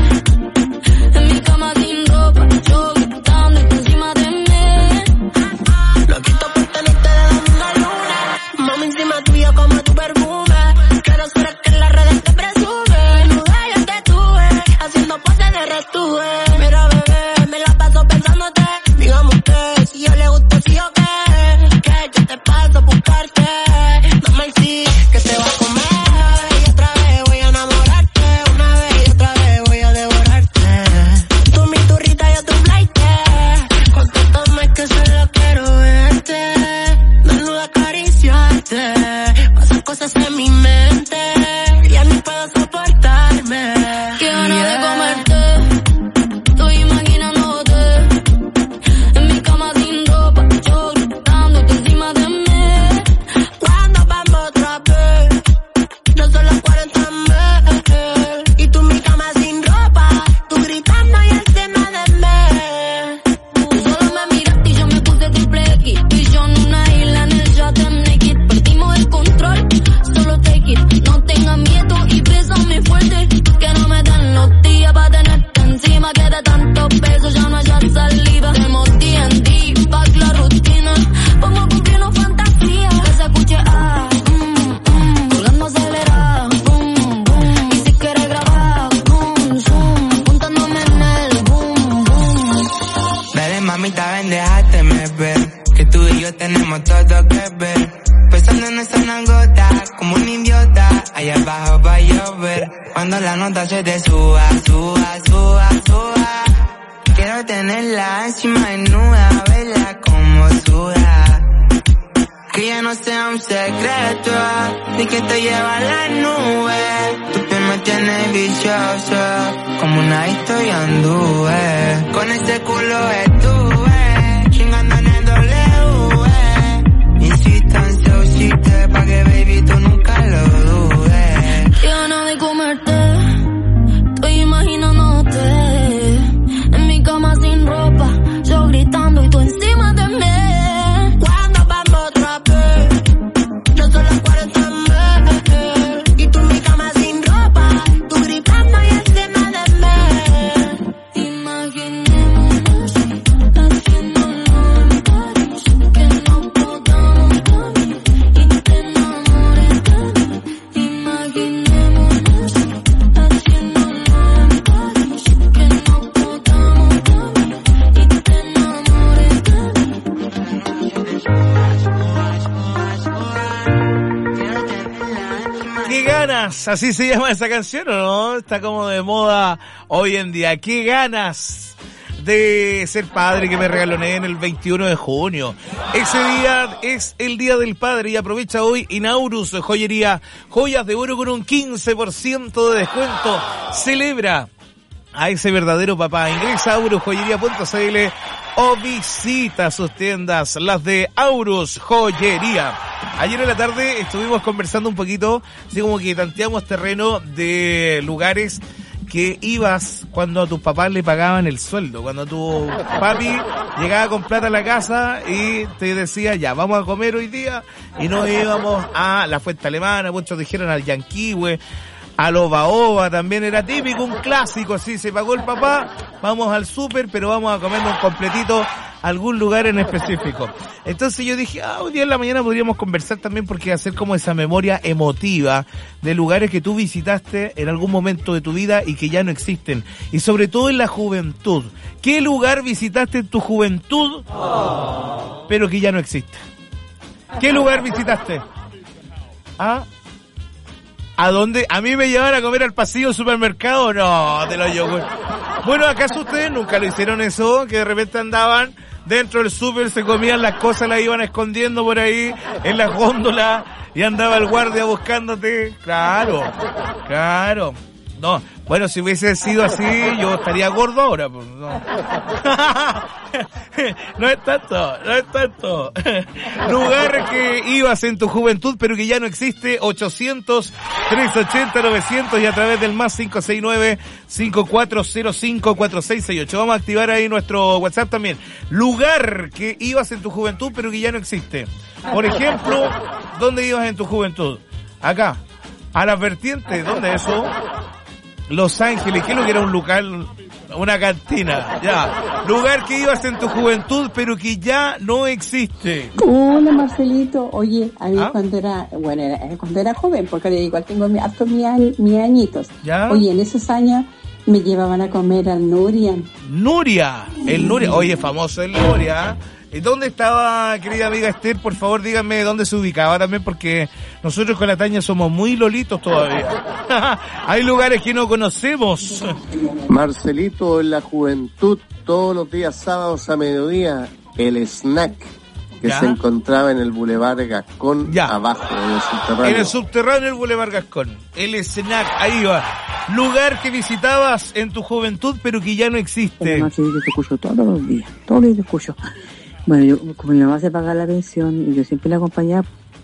es. En mi cama sin ropa, yo gritándote encima de mí. Lo quito por tenerte de una luna, mami encima tuya como tu perfume. Quiero ser que en las redes te presume. No vayas te tuve, haciendo poses de retuve. Mira bebé, me la paso pensándote. Digamos que si yo le gusto sí o qué, que yo te paso a buscarte. Dame el sí, que te va a comer. Y otra vez voy a enamorarte. Una vez y otra vez voy a devorarte. Tú mi turrita, yo tu flight. Cuanto tomes que solo quiero verte, desnuda acariciarte. Pasan cosas en mi mente, ya no puedo soportarme. Qué ganas de comerte, estoy imaginándote en mi cama sin ropa, yo gritándote encima de mí. ¿Cuándo vamos otra vez? No son las cuarenta meses y tú en mi cama sin ropa, tú gritando y encima de mí. Tú solo me miraste y yo me puse triple X, y yo en una isla en el yate naked. Perdimos el control, solo take it. No tengas miedo y bésame fuerte, que no me dan los días para tenerte encima. Que de tantos besos ya no haya saliva. Tenemos D and D, back la rutina, vamos a cumplirnos fantasía. Que se escuche ah, mm, mm, colgando acelerada, boom, boom. Y si quieres grabar, boom, zoom, apuntándome en el boom, boom. Dale mamita, ven, déjateme ver, que tú y yo tenemos todo que ver. Pensando en esa nalgota, como un idiota, allá abajo va a llover. Cuando la nota se te suba, suba, suba, suba. Quiero tenerla encima desnuda, verla como suda. Que ya no sea un secreto, ni que te lleva a la nube. Tu piel me tiene vicioso, como una historia anduve. Con este culo estuve, chingando en el W. Insistan, se usiste, pa' que baby tú nunca lo dudes. Qué ganas de comerte, estoy imaginándote en mi cama sin ropa, yo gritando y tú encima de mí. ¿Cuándo vamos otra vez? No son las cuarenta meses y tú en mi cama sin ropa, tú gritando y encima de mí. Imaginémonos haciéndolo en París, que no podamos dormir y te enamores ganas, así se llama esa canción, ¿o no? Está como de moda hoy en día. Qué ganas de ser padre que me regaloné en el veintiuno de junio. Ese día es el Día del Padre y aprovecha hoy Inaurus Joyería, joyas de oro con un quince por ciento de descuento. Celebra a ese verdadero papá. Ingresa a aurus joyería punto c l o visita sus tiendas, las de Aurus Joyería. Ayer en la tarde estuvimos conversando un poquito, así como que tanteamos terreno de lugares que ibas cuando a tus papás le pagaban el sueldo, cuando tu papi llegaba con plata a la casa y te decía, ya, vamos a comer hoy día, y nos íbamos a la Fuente Alemana, muchos dijeron al Yanquihue, a los Baoba, también era típico, un clásico, así se pagó el papá, vamos al súper, pero vamos a comernos un completito a algún lugar en específico. Entonces yo dije, ah, hoy día en la mañana podríamos conversar también porque hacer como esa memoria emotiva de lugares que tú visitaste en algún momento de tu vida y que ya no existen. Y sobre todo en la juventud. ¿Qué lugar visitaste en tu juventud, pero que ya no existe? ¿Qué lugar visitaste? ¿Ah? ¿A dónde? ¿A mí me llevaban a comer al pasillo del supermercado? No, te lo yo. Bueno, ¿acaso ustedes nunca lo hicieron eso? Que de repente andaban dentro del súper, se comían las cosas, las iban escondiendo por ahí en las góndolas y andaba el guardia buscándote. Claro, claro. No, bueno, si hubiese sido así, yo estaría gordo ahora. Pues, no. No es tanto, no es tanto. Lugar que ibas en tu juventud, pero que ya no existe, ochocientos, trescientos ochenta, novecientos y a través del más cinco seis nueve, cinco cuatro cero cinco, cuatro seis seis ocho. Vamos a activar ahí nuestro WhatsApp también. Lugar que ibas en tu juventud, pero que ya no existe. Por ejemplo, ¿dónde ibas en tu juventud? Acá, a las vertientes, ¿dónde es eso? Los Ángeles, ¿qué es lo que era un local? Una cantina, ya. Lugar que ibas en tu juventud, pero que ya no existe. Hola, Marcelito. Oye, a mí ¿Ah? cuando era, bueno, era, cuando era joven, porque igual tengo mi, hartos mis mi añitos. ¿Ya? Oye, en esos años me llevaban a comer al Nurian. Nuria, el Nuria, oye, famoso el Nuria. ¿Y dónde estaba, querida amiga Esther? Por favor, díganme dónde se ubicaba también, porque nosotros con la Taña somos muy lolitos todavía. Hay lugares que no conocemos. Marcelito, en la juventud, todos los días sábados a mediodía, el snack que ¿Ya? se encontraba en el Boulevard Gascón, Ya. abajo, en el subterráneo. En el subterráneo del Boulevard Gascón. El snack, ahí va. Lugar que visitabas en tu juventud, pero que ya no existe. Marcelito, te escucho todos los días, todos los días te escucho. Bueno, yo, como mi mamá se pagaba la pensión, y yo siempre la acompañaba,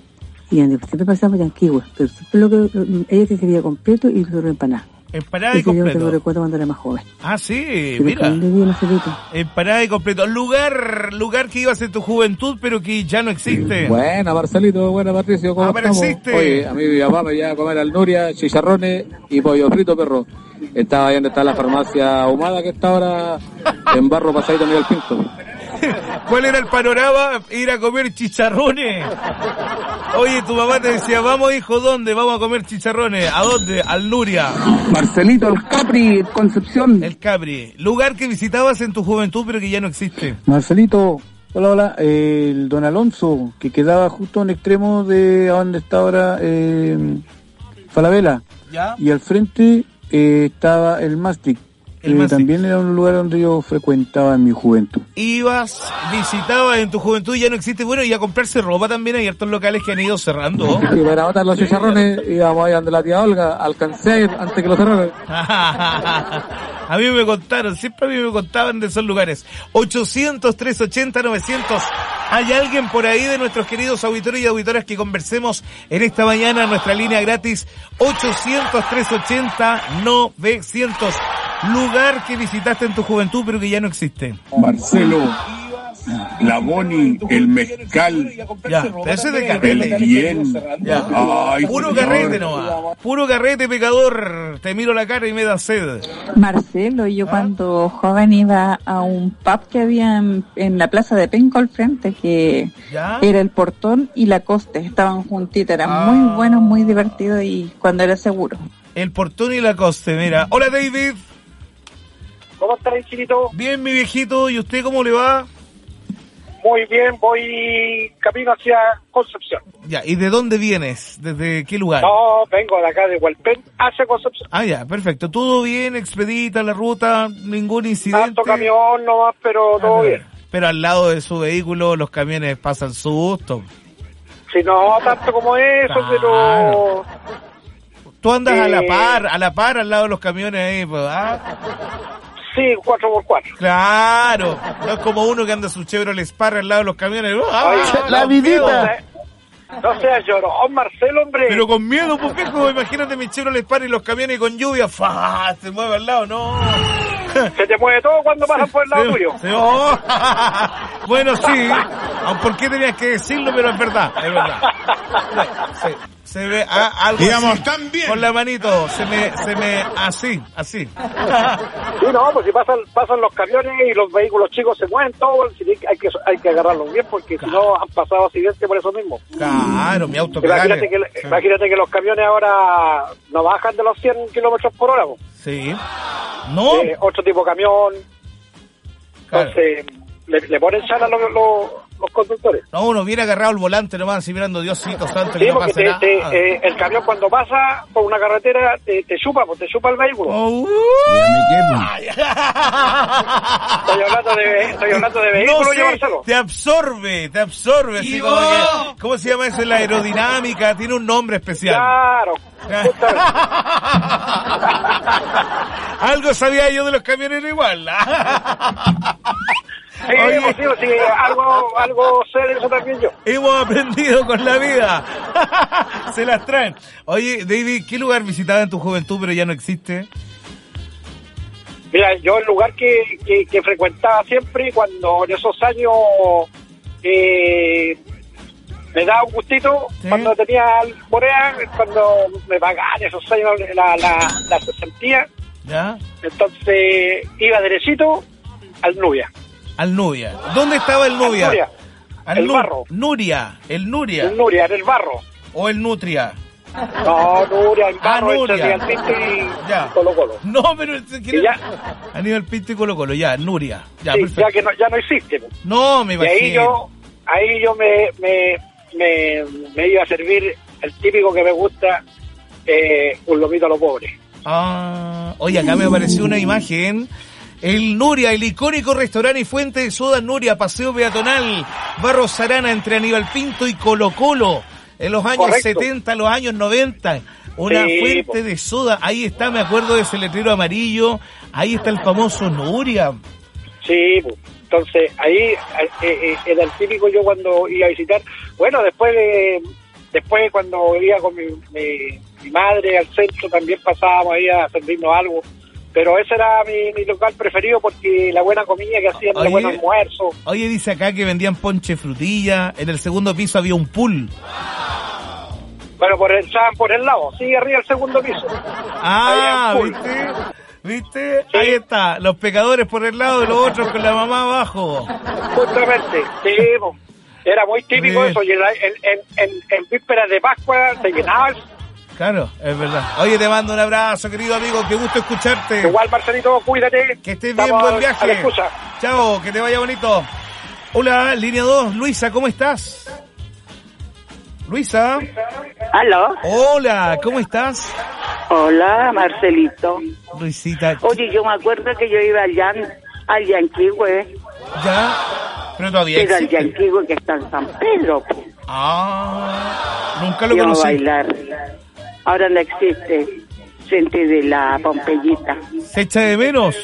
y siempre pasaba por Yanquihue, pero siempre lo que, ella que quería completo y nosotros empanadas. Empanada y Eso yo completo. te lo recuerdo cuando era más joven. Ah, sí, Pero mira. ¿dónde vive, Marcelito? Empanada y completo. Lugar, lugar que ibas en tu juventud, pero que ya no existe. Buena, Marcelito, buena, Patricio, ¿cómo Apareciste. estamos? Oye, a mí mi papá me llevaba a comer al Nuria, chicharrones y pollo frito, perro. Estaba ahí donde está la farmacia Ahumada, que está ahora en Barro Pasadito Miguel Pinto. ¿Cuál era el panorama? Ir a comer chicharrones. Oye, tu mamá te decía, vamos hijo, ¿dónde? Vamos a comer chicharrones. ¿A dónde? Al Nuria. Marcelito, el Capri, Concepción. El Capri. Lugar que visitabas en tu juventud, pero que ya no existe. Marcelito, hola, hola, eh, el Don Alonso, que quedaba justo en extremo de a donde está ahora eh, Falabella. ¿Ya? Y al frente eh, estaba el Mastic. El Eh, Mastic. también era un lugar donde yo frecuentaba en mi juventud. Ibas, visitabas en tu juventud y ya no existe. Bueno, y a comprarse ropa también hay hartos locales que han ido cerrando. Y para matar los chicharrones íbamos ahí donde la tía Olga, alcancé a ir antes que lo cerraran. A mí me contaron, siempre a mí me contaban de esos lugares. ochocientos, trescientos ochenta, novecientos. ¿Hay alguien por ahí de nuestros queridos auditores y auditoras que conversemos en esta mañana? Nuestra línea gratis ochocientos, trescientos ochenta, novecientos. Lugar que visitaste en tu juventud pero que ya no existe. Marcelo, la Boni, el mezcal, Ya, pero ese es de carrete. el bien. Ya. Ay, Puro señor. carrete nomás. Puro carrete, pecador. Te miro la cara y me da sed. Marcelo, yo cuando joven iba a un pub que había en, en la plaza de Penco al frente, que ¿Ya? era el Portón y la Coste, estaban juntitos, era Ah. muy bueno, muy divertido y cuando era seguro. El Portón y la Coste, mira. Hola, David. ¿Cómo estás, Chinito? Bien, mi viejito. ¿Y usted cómo le va? muy bien, voy camino hacia Concepción. Ya, ¿y de dónde vienes? ¿Desde qué lugar? No, vengo de acá de Hualpén hacia Concepción. Ah, ya, perfecto. ¿Todo bien? ¿Expedita la ruta? ¿Ningún incidente? Tanto camión nomás, pero todo ah, bien. Pero al lado de su vehículo los camiones pasan susto. Sí, no tanto como eso, claro. Pero... Tú andas eh... a la par, a la par al lado de los camiones ahí, pues, ¿ah? Sí, cuatro por cuatro. Claro, no es como uno que anda su Chevrolet Spark al lado de los camiones. ¡Ah, Oye, la vidita! No seas llorón, Marcelo, hombre. Pero con miedo, pues, viejo, imagínate mi Chevrolet Spark y los camiones con lluvia, ¡fa! Se mueve al lado, no. Se te mueve todo cuando pasan por el lado se, tuyo. Se, oh. Bueno, sí, ¿por qué tenías que decirlo? Pero es verdad, es verdad. Sí. Se ve ah, algo digamos así, también con la manito, se me, se me, así, así. Sí, no, pues si pasan, pasan los camiones y los vehículos chicos se mueven todo, hay que, hay que agarrarlos bien porque claro. Si no han pasado accidentes por eso mismo. Claro, mi auto. Imagínate que, sí. imagínate que los camiones ahora no bajan de los cien kilómetros por hora. Sí. No. Eh, otro tipo de camión. Claro. Entonces, le, le ponen chala a los, los, los conductores. No, uno viene agarrado al volante nomás, así mirando Diosito santo, sí, que no pase te, nada. Te, eh, el camión cuando pasa por una carretera te, te chupa, pues te chupa el vehículo. Oh, uh, estoy hablando de, estoy hablando de vehículo, no sé, llevárselo. Te absorbe, te absorbe. Así como que, ¿cómo se llama eso? La aerodinámica, tiene un nombre especial. Claro. Algo sabía yo de los camioneros igual. Sí, Oye, pues, sí, sí, algo, algo sé de eso también yo. Hemos aprendido con la vida. Se las traen. Oye, David, ¿qué lugar visitabas en tu juventud pero ya no existe? Mira, yo el lugar que, que, que frecuentaba siempre cuando en esos años eh, me daba un gustito, ¿sí? Cuando tenía Morea, cuando me pagaban esos años la, la, la sesentía, ¿ya? Entonces iba derechito al Nubia. Al Nubia. ¿Dónde estaba el Nubia? Al Nuria. Al el nu- barro. Nuria. El Nuria. El Nuria, en el barro. ¿O el Nutria? No, Nuria, el barro, ah, Nuria. Entre Pinto y ya. Colo Colo. No, pero... Y ya. Aníbal Pinto y Colo Colo, ya, Nuria. Ya, sí, perfecto. ya que no, ya no existe. No, me imagino. Y ahí yo, ahí yo me, me, me, me iba a servir el típico que me gusta, eh, un lomito a los pobres. Ah, oye, acá me apareció una imagen... El Nuria, el icónico restaurante y fuente de soda Nuria, paseo peatonal, Barro Sarana entre Aníbal Pinto y Colo Colo, en los años Correcto. setenta, los años noventa, una sí, fuente po. de soda, ahí está, me acuerdo de ese letrero amarillo, ahí está el famoso Nuria. Sí, po. Entonces ahí eh, eh, era el típico yo cuando iba a visitar, bueno, después de, después cuando iba con mi, mi, mi madre al centro también pasábamos ahí a servirnos algo. Pero ese era mi, mi local preferido porque la buena comida que hacían, el buen almuerzo. Oye, dice acá que vendían ponche frutilla, en el segundo piso había un pool. Bueno, por el, por el lado, sí, arriba del segundo piso. Ah, ¿viste? ¿Viste? Sí. Ahí está, los pecadores por el lado y los otros con la mamá abajo. Justamente, sí, era muy típico sí. eso, y en, en, en, en vísperas de Pascua se llenaba el... Claro, es verdad. Oye, te mando un abrazo, querido amigo, qué gusto escucharte. Igual, Marcelito, cuídate. Que estés bien, buen viaje. Chao, que te vaya bonito. Hola, línea dos, Luisa, ¿cómo estás? Luisa. ¿Aló? Hola, ¿cómo estás? Hola, Marcelito. Luisita. Oye, yo me acuerdo que yo iba al, Yan, al Yanquihue. ¿Ya? Pero todavía Pero existe. al Yanquihue que está en San Pedro. Pues. Ah, nunca lo yo conocí. A bailar. Ahora no existe. Gente de la Pompeyita. ¿Se echa de menos?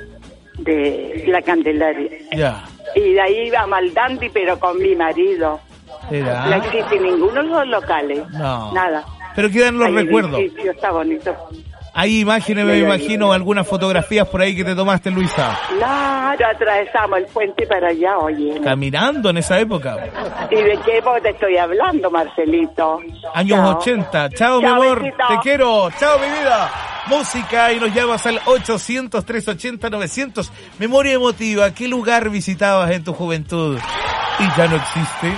De la Candelaria. Ya. Y de ahí iba al Dandy, pero con mi marido. ¿Era? No existe ninguno de los locales. No. Nada. Pero quedan los ahí recuerdos. El sitio está bonito. Hay imágenes, me imagino, algunas fotografías por ahí que te tomaste, Luisa. Claro, atravesamos el puente para allá, oye. Caminando en esa época. ¿Y de qué época te estoy hablando, Marcelito? Años Chao. ochenta. Chao, Chao, mi amor. besito. Te quiero. Chao, mi vida. Música y nos llamas al ochocientos, trescientos ochenta, novecientos. Memoria emotiva. ¿Qué lugar visitabas en tu juventud y ya no existe?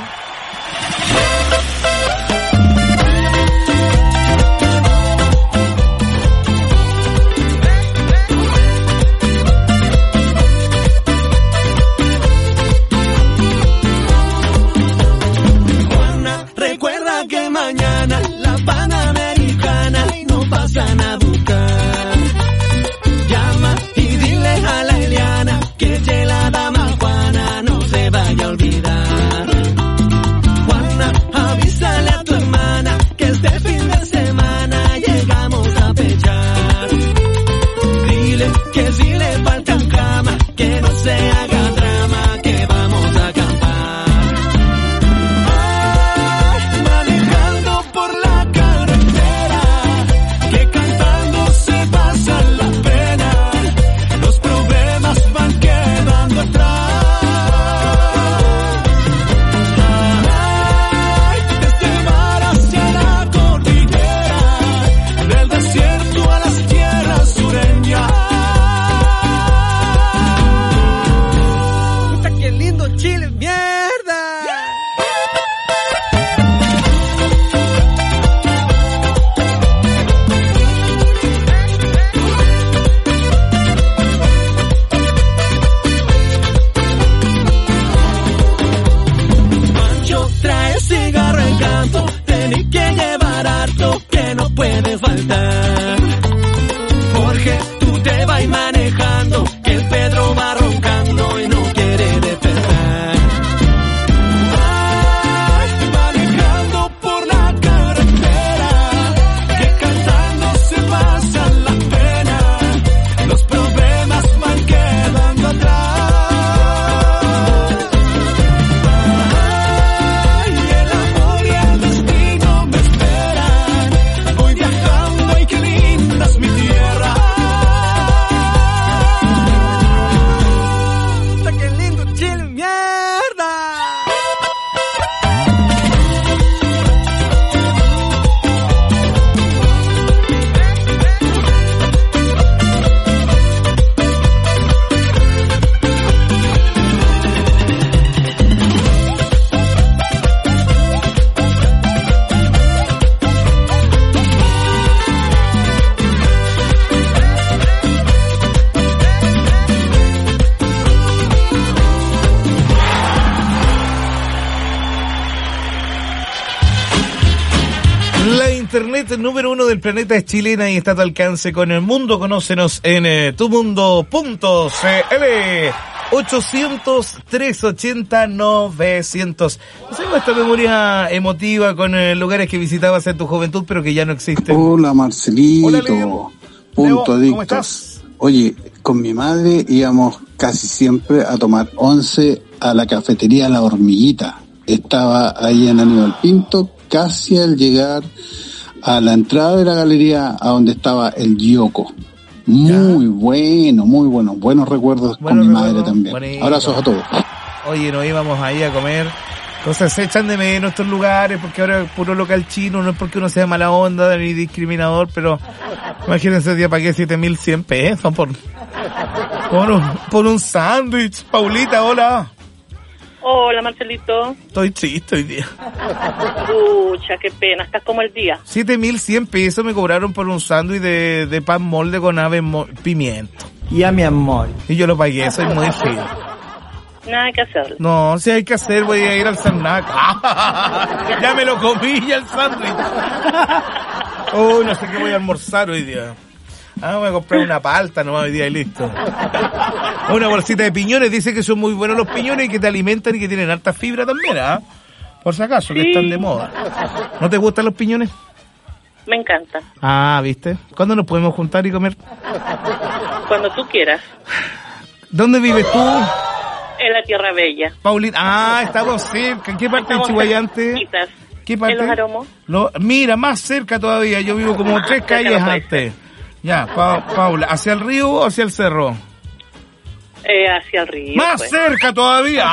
internet número uno del planeta es chilena y está a tu alcance con el mundo. Conócenos en eh, tumundo punto c l. ochocientos, trescientos ochenta, novecientos. No sé, esta memoria emotiva con eh, lugares que visitabas en tu juventud, pero que ya no existen. Hola, Marcelito. Hola, Leo. Punto Leo, ¿cómo adictos. estás? Oye, con mi madre íbamos casi siempre a tomar once a la cafetería La Hormiguita. Estaba ahí en Aníbal Pinto, casi al llegar a la entrada de la galería a donde estaba el Yoko. Muy ya. bueno, muy bueno. Buenos recuerdos bueno, con mi recuerdo, madre también. Bonito. Abrazos a todos. Oye, nos íbamos ahí a comer. Cosas se echan de menos estos lugares, porque ahora es puro local chino, no es porque uno sea mala onda ni discriminador, pero imagínense, día pagué siete mil cien pesos por, por un, por un sándwich. Paulita, hola. Hola, Marcelito. Estoy triste hoy día. Pucha, qué pena, estás como el día. siete mil cien pesos me cobraron por un sándwich de, de pan molde con ave mo- pimiento. Ya, mi amor. Y yo lo pagué, soy muy feo. Nada que hacer. No, si hay que hacer, voy a ir al Sarnac. Ya me lo comí ya el sándwich. Uy, no sé qué voy a almorzar hoy día. Ah, voy a comprar una palta nomás hoy día y listo. Una bolsita de piñones, dice que son muy buenos los piñones y que te alimentan y que tienen harta fibra también, ¿ah? ¿eh? Por si acaso, sí. Que están de moda. ¿No te gustan los piñones? Me encantan. Ah, ¿viste? ¿Cuándo nos podemos juntar y comer? Cuando tú quieras. ¿Dónde vives tú? En la Tierra Bella. Paulina, ah, estamos cerca. ¿En qué parte de Chihuayante? Cerquitas. ¿Qué parte? En Los Aromos. Lo, mira, más cerca todavía. Yo vivo como tres calles antes. Ya, pa, Paula, ¿hacia el río o hacia el cerro? Eh, hacia el río. ¡Más pues. cerca todavía!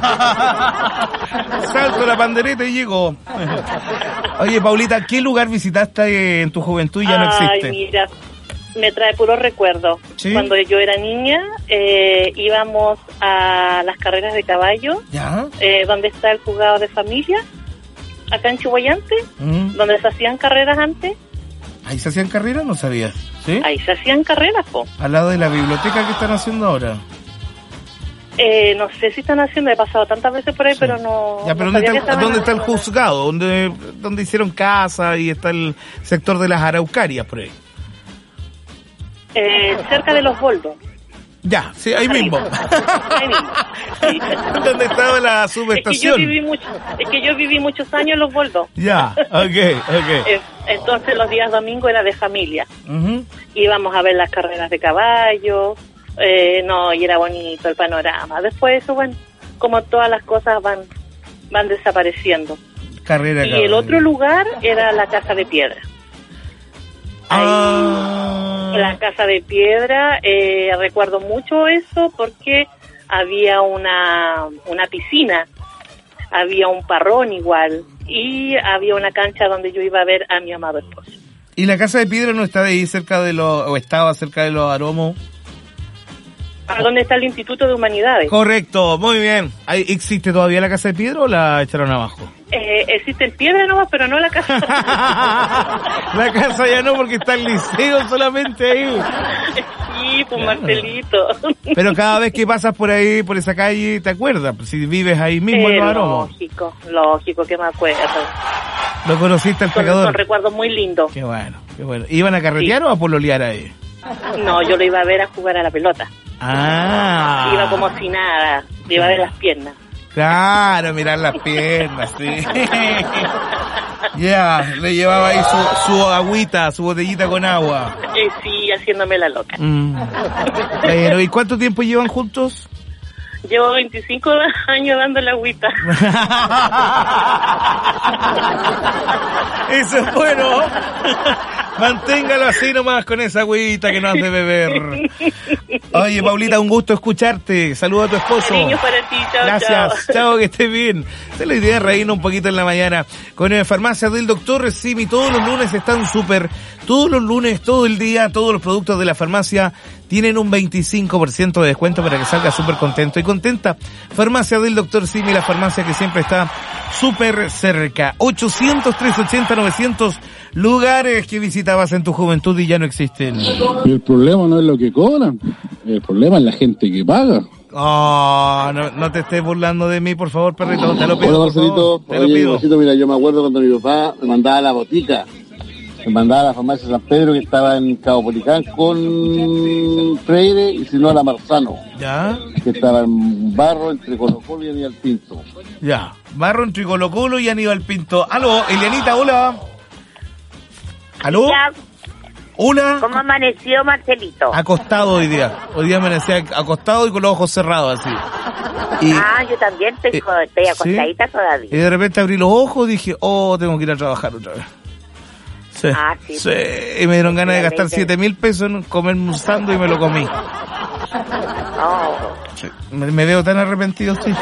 Salto la pandereta y llego. Oye, Paulita, ¿qué lugar visitaste en tu juventud y ya no existe? Ay, mira, me trae puros recuerdos. ¿Sí? Cuando yo era niña, eh, íbamos a las carreras de caballo, ¿ya? Eh, donde está el juzgado de familia, acá en Chihuayante, ¿Mm? donde se hacían carreras antes. ¿Ahí se hacían carreras? No sabía. ¿Sí? Ahí se hacían carreras, po. Al lado de la biblioteca que están haciendo ahora. Eh, no sé si están haciendo, he pasado tantas veces por ahí, sí. pero no... Ya, pero no ¿dónde, está, ¿dónde está el juzgado? ¿Dónde, ¿Dónde hicieron casa y está el sector de las araucarias por ahí? Eh, cerca de los boldos. Ya, sí, ahí mismo. Ahí mismo. Sí. ¿Dónde estaba la subestación? Es que yo viví, mucho, es que yo viví muchos años en los boldos. Ya, ok, ok. Entonces los días domingos era de familia. Uh-huh. Íbamos a ver las carreras de caballo, eh, no, y era bonito el panorama. Después eso, bueno, como todas las cosas van van desapareciendo. Carrera, y caballo. el otro lugar era la Casa de Piedra. Ahí, ah. La Casa de Piedra, eh, recuerdo mucho eso porque había una, una piscina, había un parrón igual y había una cancha donde yo iba a ver a mi amado esposo. ¿Y la Casa de Piedra no está de ahí cerca de los, o estaba cerca de los Aromos? ¿A dónde está el Instituto de Humanidades? Correcto, muy bien. ¿Ahí ¿Existe todavía la Casa de Piedra o la echaron abajo? Eh, existe en piedra nomás, pero no la casa. La casa ya no, porque está el liceo solamente ahí. Sí, pues Marcelito. Pero cada vez que pasas por ahí, por esa calle, ¿te acuerdas? Si vives ahí mismo eh, en los Aromos. Lógico, lógico que me acuerdo. ¿Lo conociste al son, pecador? Son recuerdos muy lindos. Qué bueno, qué bueno. ¿Iban a carretear sí. o a pololear ahí? No, yo lo iba a ver a jugar a la pelota. Ah. Iba como si nada, le iba a ver las piernas. Claro, mirar las piernas, sí. Ya, yeah, le llevaba ahí su, su agüita, su botellita con agua. Eh, sí, haciéndome la loca. Mm. Pero, ¿y cuánto tiempo llevan juntos? Llevo veinticinco años dando la agüita. Eso es bueno. Manténgalo así nomás con esa agüita que no has de beber. Oye, Paulita, un gusto escucharte. Saluda a tu esposo. Cariños para ti, chao, gracias, chao, chao, que estés bien. Esa es la idea de reírnos un poquito en la mañana. Con la farmacia del doctor Simi, todos los lunes están súper. Todos los lunes, todo el día, todos los productos de la farmacia tienen un veinticinco por ciento de descuento para que salga súper contento y contenta. Farmacia del doctor Simi, la farmacia que siempre está súper cerca. ochocientos, trescientos ochenta, novecientos lugares que visitabas en tu juventud y ya no existen. Y el problema no es lo que cobran, el problema es la gente que paga. Oh, no, no te estés burlando de mí, por favor, perrito. Te lo pido. Hola, Marcelito. Te lo Oye, pido. Marcelito, mira, yo me acuerdo cuando mi papá me mandaba a la botica. me mandaba a la farmacia San Pedro, que estaba en Cabo Policán con Freire, y si no a la Marzano. Ya. Que estaba en Barro entre Colo Colo y Aníbal Pinto. Ya, Barro entre Colo Colo y Aníbal Pinto. Aló, Elianita, hola. Aló. Ya. Hola. ¿Cómo amaneció Marcelito? Acostado hoy día. Hoy día amanecía acostado y con los ojos cerrados así. Y, ah, yo también estoy, eh, estoy acostadita ¿sí? todavía. Y de repente abrí los ojos y dije, oh, tengo que ir a trabajar otra vez. Sí, ah, sí, sí. Y me dieron ganas de gastar siete mil pesos en comer un sándwich y me lo comí. Oh. Sí. Me, me veo tan arrepentido, sí.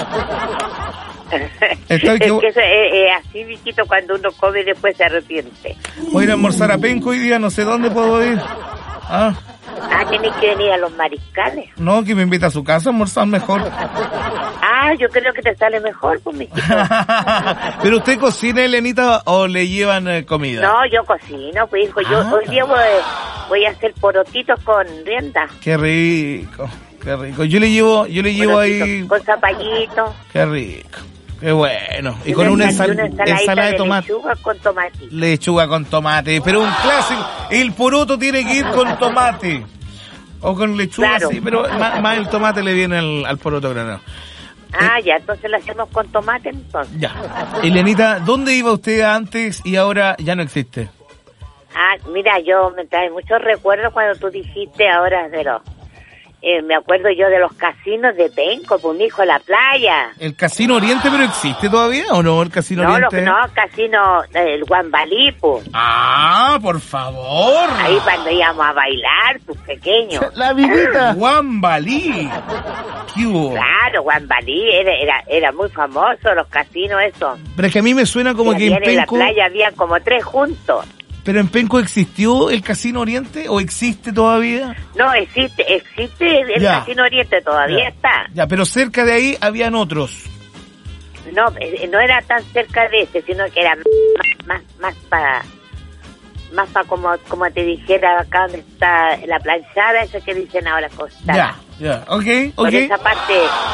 Estoy es que... que eso es, es así, viejito, cuando uno come y después se arrepiente. Voy a ir a almorzar a Penco hoy día, no sé dónde puedo ir. Ah, ah tenés que venir a los mariscales. No, que me invita a su casa a almorzar mejor. Ah, yo creo que te sale mejor, pues, mijito. ¿Pero usted cocina, Elenita, o le llevan eh, comida? No, yo cocino, pues, hijo. Yo ah. hoy día voy, voy a hacer porotitos con rienda. Qué rico, qué rico. Yo le llevo, yo le llevo ahí... Con zapallito. Qué rico. Qué bueno. Y, y con una, una, ensal una ensalada de, de tomate. Lechuga con tomate. Lechuga con tomate. Pero un clásico. El poroto tiene que ir con tomate. O con lechuga, claro. Sí. Pero más, más el tomate le viene al, al poroto granado. Ah, eh, ya. Entonces lo hacemos con tomate, entonces. Ya. Elenita, ¿dónde iba usted antes y ahora ya no existe? Ah, mira, yo me trae muchos recuerdos cuando tú dijiste ahora de los... Eh, me acuerdo yo de los casinos de Penco, pues, mijo, la playa. ¿El Casino Oriente, pero existe todavía o no el Casino no, Oriente? No, no, Casino, el Guambalí, pues. Ah, por favor. Ahí cuando íbamos a bailar, pues, pequeño. La vidita. Guambalí. ¿Qué hubo? Claro, Guambalí, era, era, era muy famoso los casinos esos. Pero es que a mí me suena como que en Penco... en la playa había como tres juntos. ¿Pero en Penco existió el Casino Oriente o existe todavía? No, existe, existe el ya. Casino Oriente, todavía ya. está. Ya, pero cerca de ahí habían otros. No, no era tan cerca de este, sino que era más, más, más para, más para como, como te dijera, acá donde está la planchada, eso que dicen ahora Costa. Ya, ya, ok, ok. Por esa parte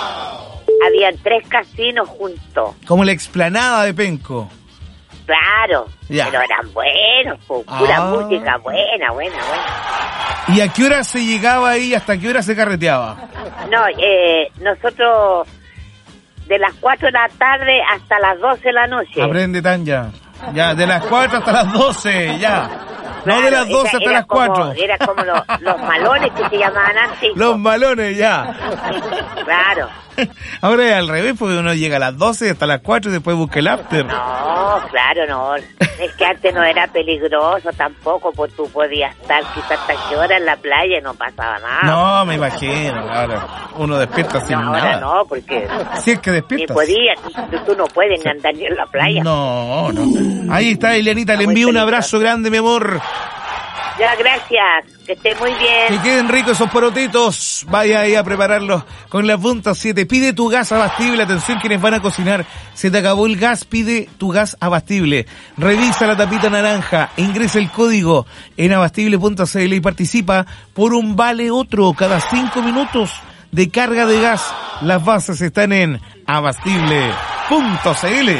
habían tres casinos juntos. Como la explanada de Penco. Claro, ya. Pero eran buenos, po, pura ah. música buena, buena, buena. ¿Y a qué hora se llegaba ahí? ¿Hasta qué hora se carreteaba? No, eh, nosotros de las cuatro de la tarde hasta las doce de la noche. Aprende, Tanya. Ya, de las cuatro hasta las doce, ya. Claro, no de las doce hasta las como, cuatro. Era como lo, los malones que se llamaban antes. Los malones, ya. Claro. Ahora es al revés, porque uno llega a las doce hasta las cuatro y después busca el after. No, claro, no. Es que antes no era peligroso tampoco, pues tú podías estar quizás hasta qué hora en la playa y no pasaba nada. No, me imagino. Ahora uno despierta sin no, nada. Ahora no, porque... Si es que despiertas. Ni podías, tú, tú no puedes ni andar ni en la playa. No, no. Ahí está, Elianita, le envío un abrazo grande, mi amor. Ya, gracias. Que esté muy bien. Que queden ricos esos porotitos. Vaya ahí a prepararlos con la punta siete. Pide tu gas abastible. Atención quienes van a cocinar. Se te acabó el gas, pide tu gas abastible. Revisa la tapita naranja. Ingresa el código en abastible punto c l y participa por un vale otro cada cinco minutos de carga de gas. Las bases están en abastible punto c l.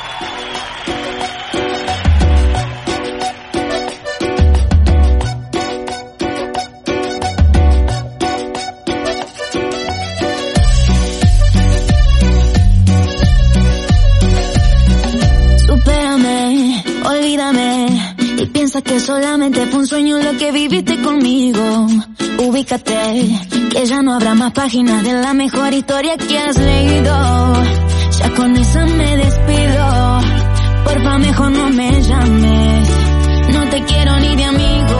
Piensa que solamente fue un sueño lo que viviste conmigo. Ubícate, que ya no habrá más páginas de la mejor historia que has leído. Ya con esa me despido. Porfa, mejor no me llames. No te quiero ni de amigo.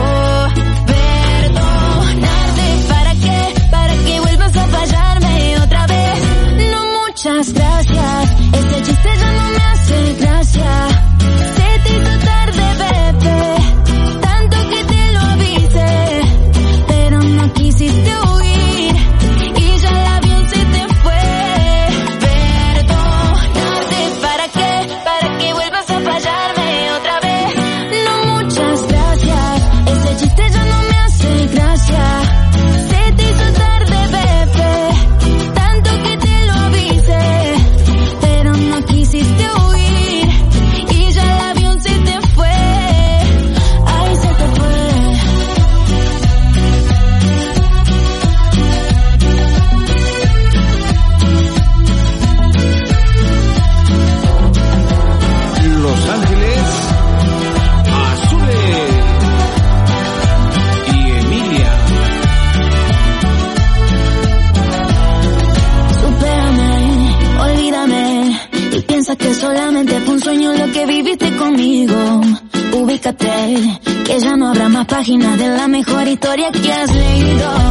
Perdonarte, ¿para qué? Para que vuelvas a fallarme otra vez. No, muchas gracias. Ese chiste ya no me hace gracia. Se te hizo tarde, bebé. Tanto que te lo avisé. Pero no quisiste huir. Y ya el avión se te fue. Perdonarte, ¿para qué? Para que vuelvas a fallarme otra vez. No, muchas gracias. estuviste conmigo. Ubícate, que ya no habrá más páginas de la mejor historia que has leído.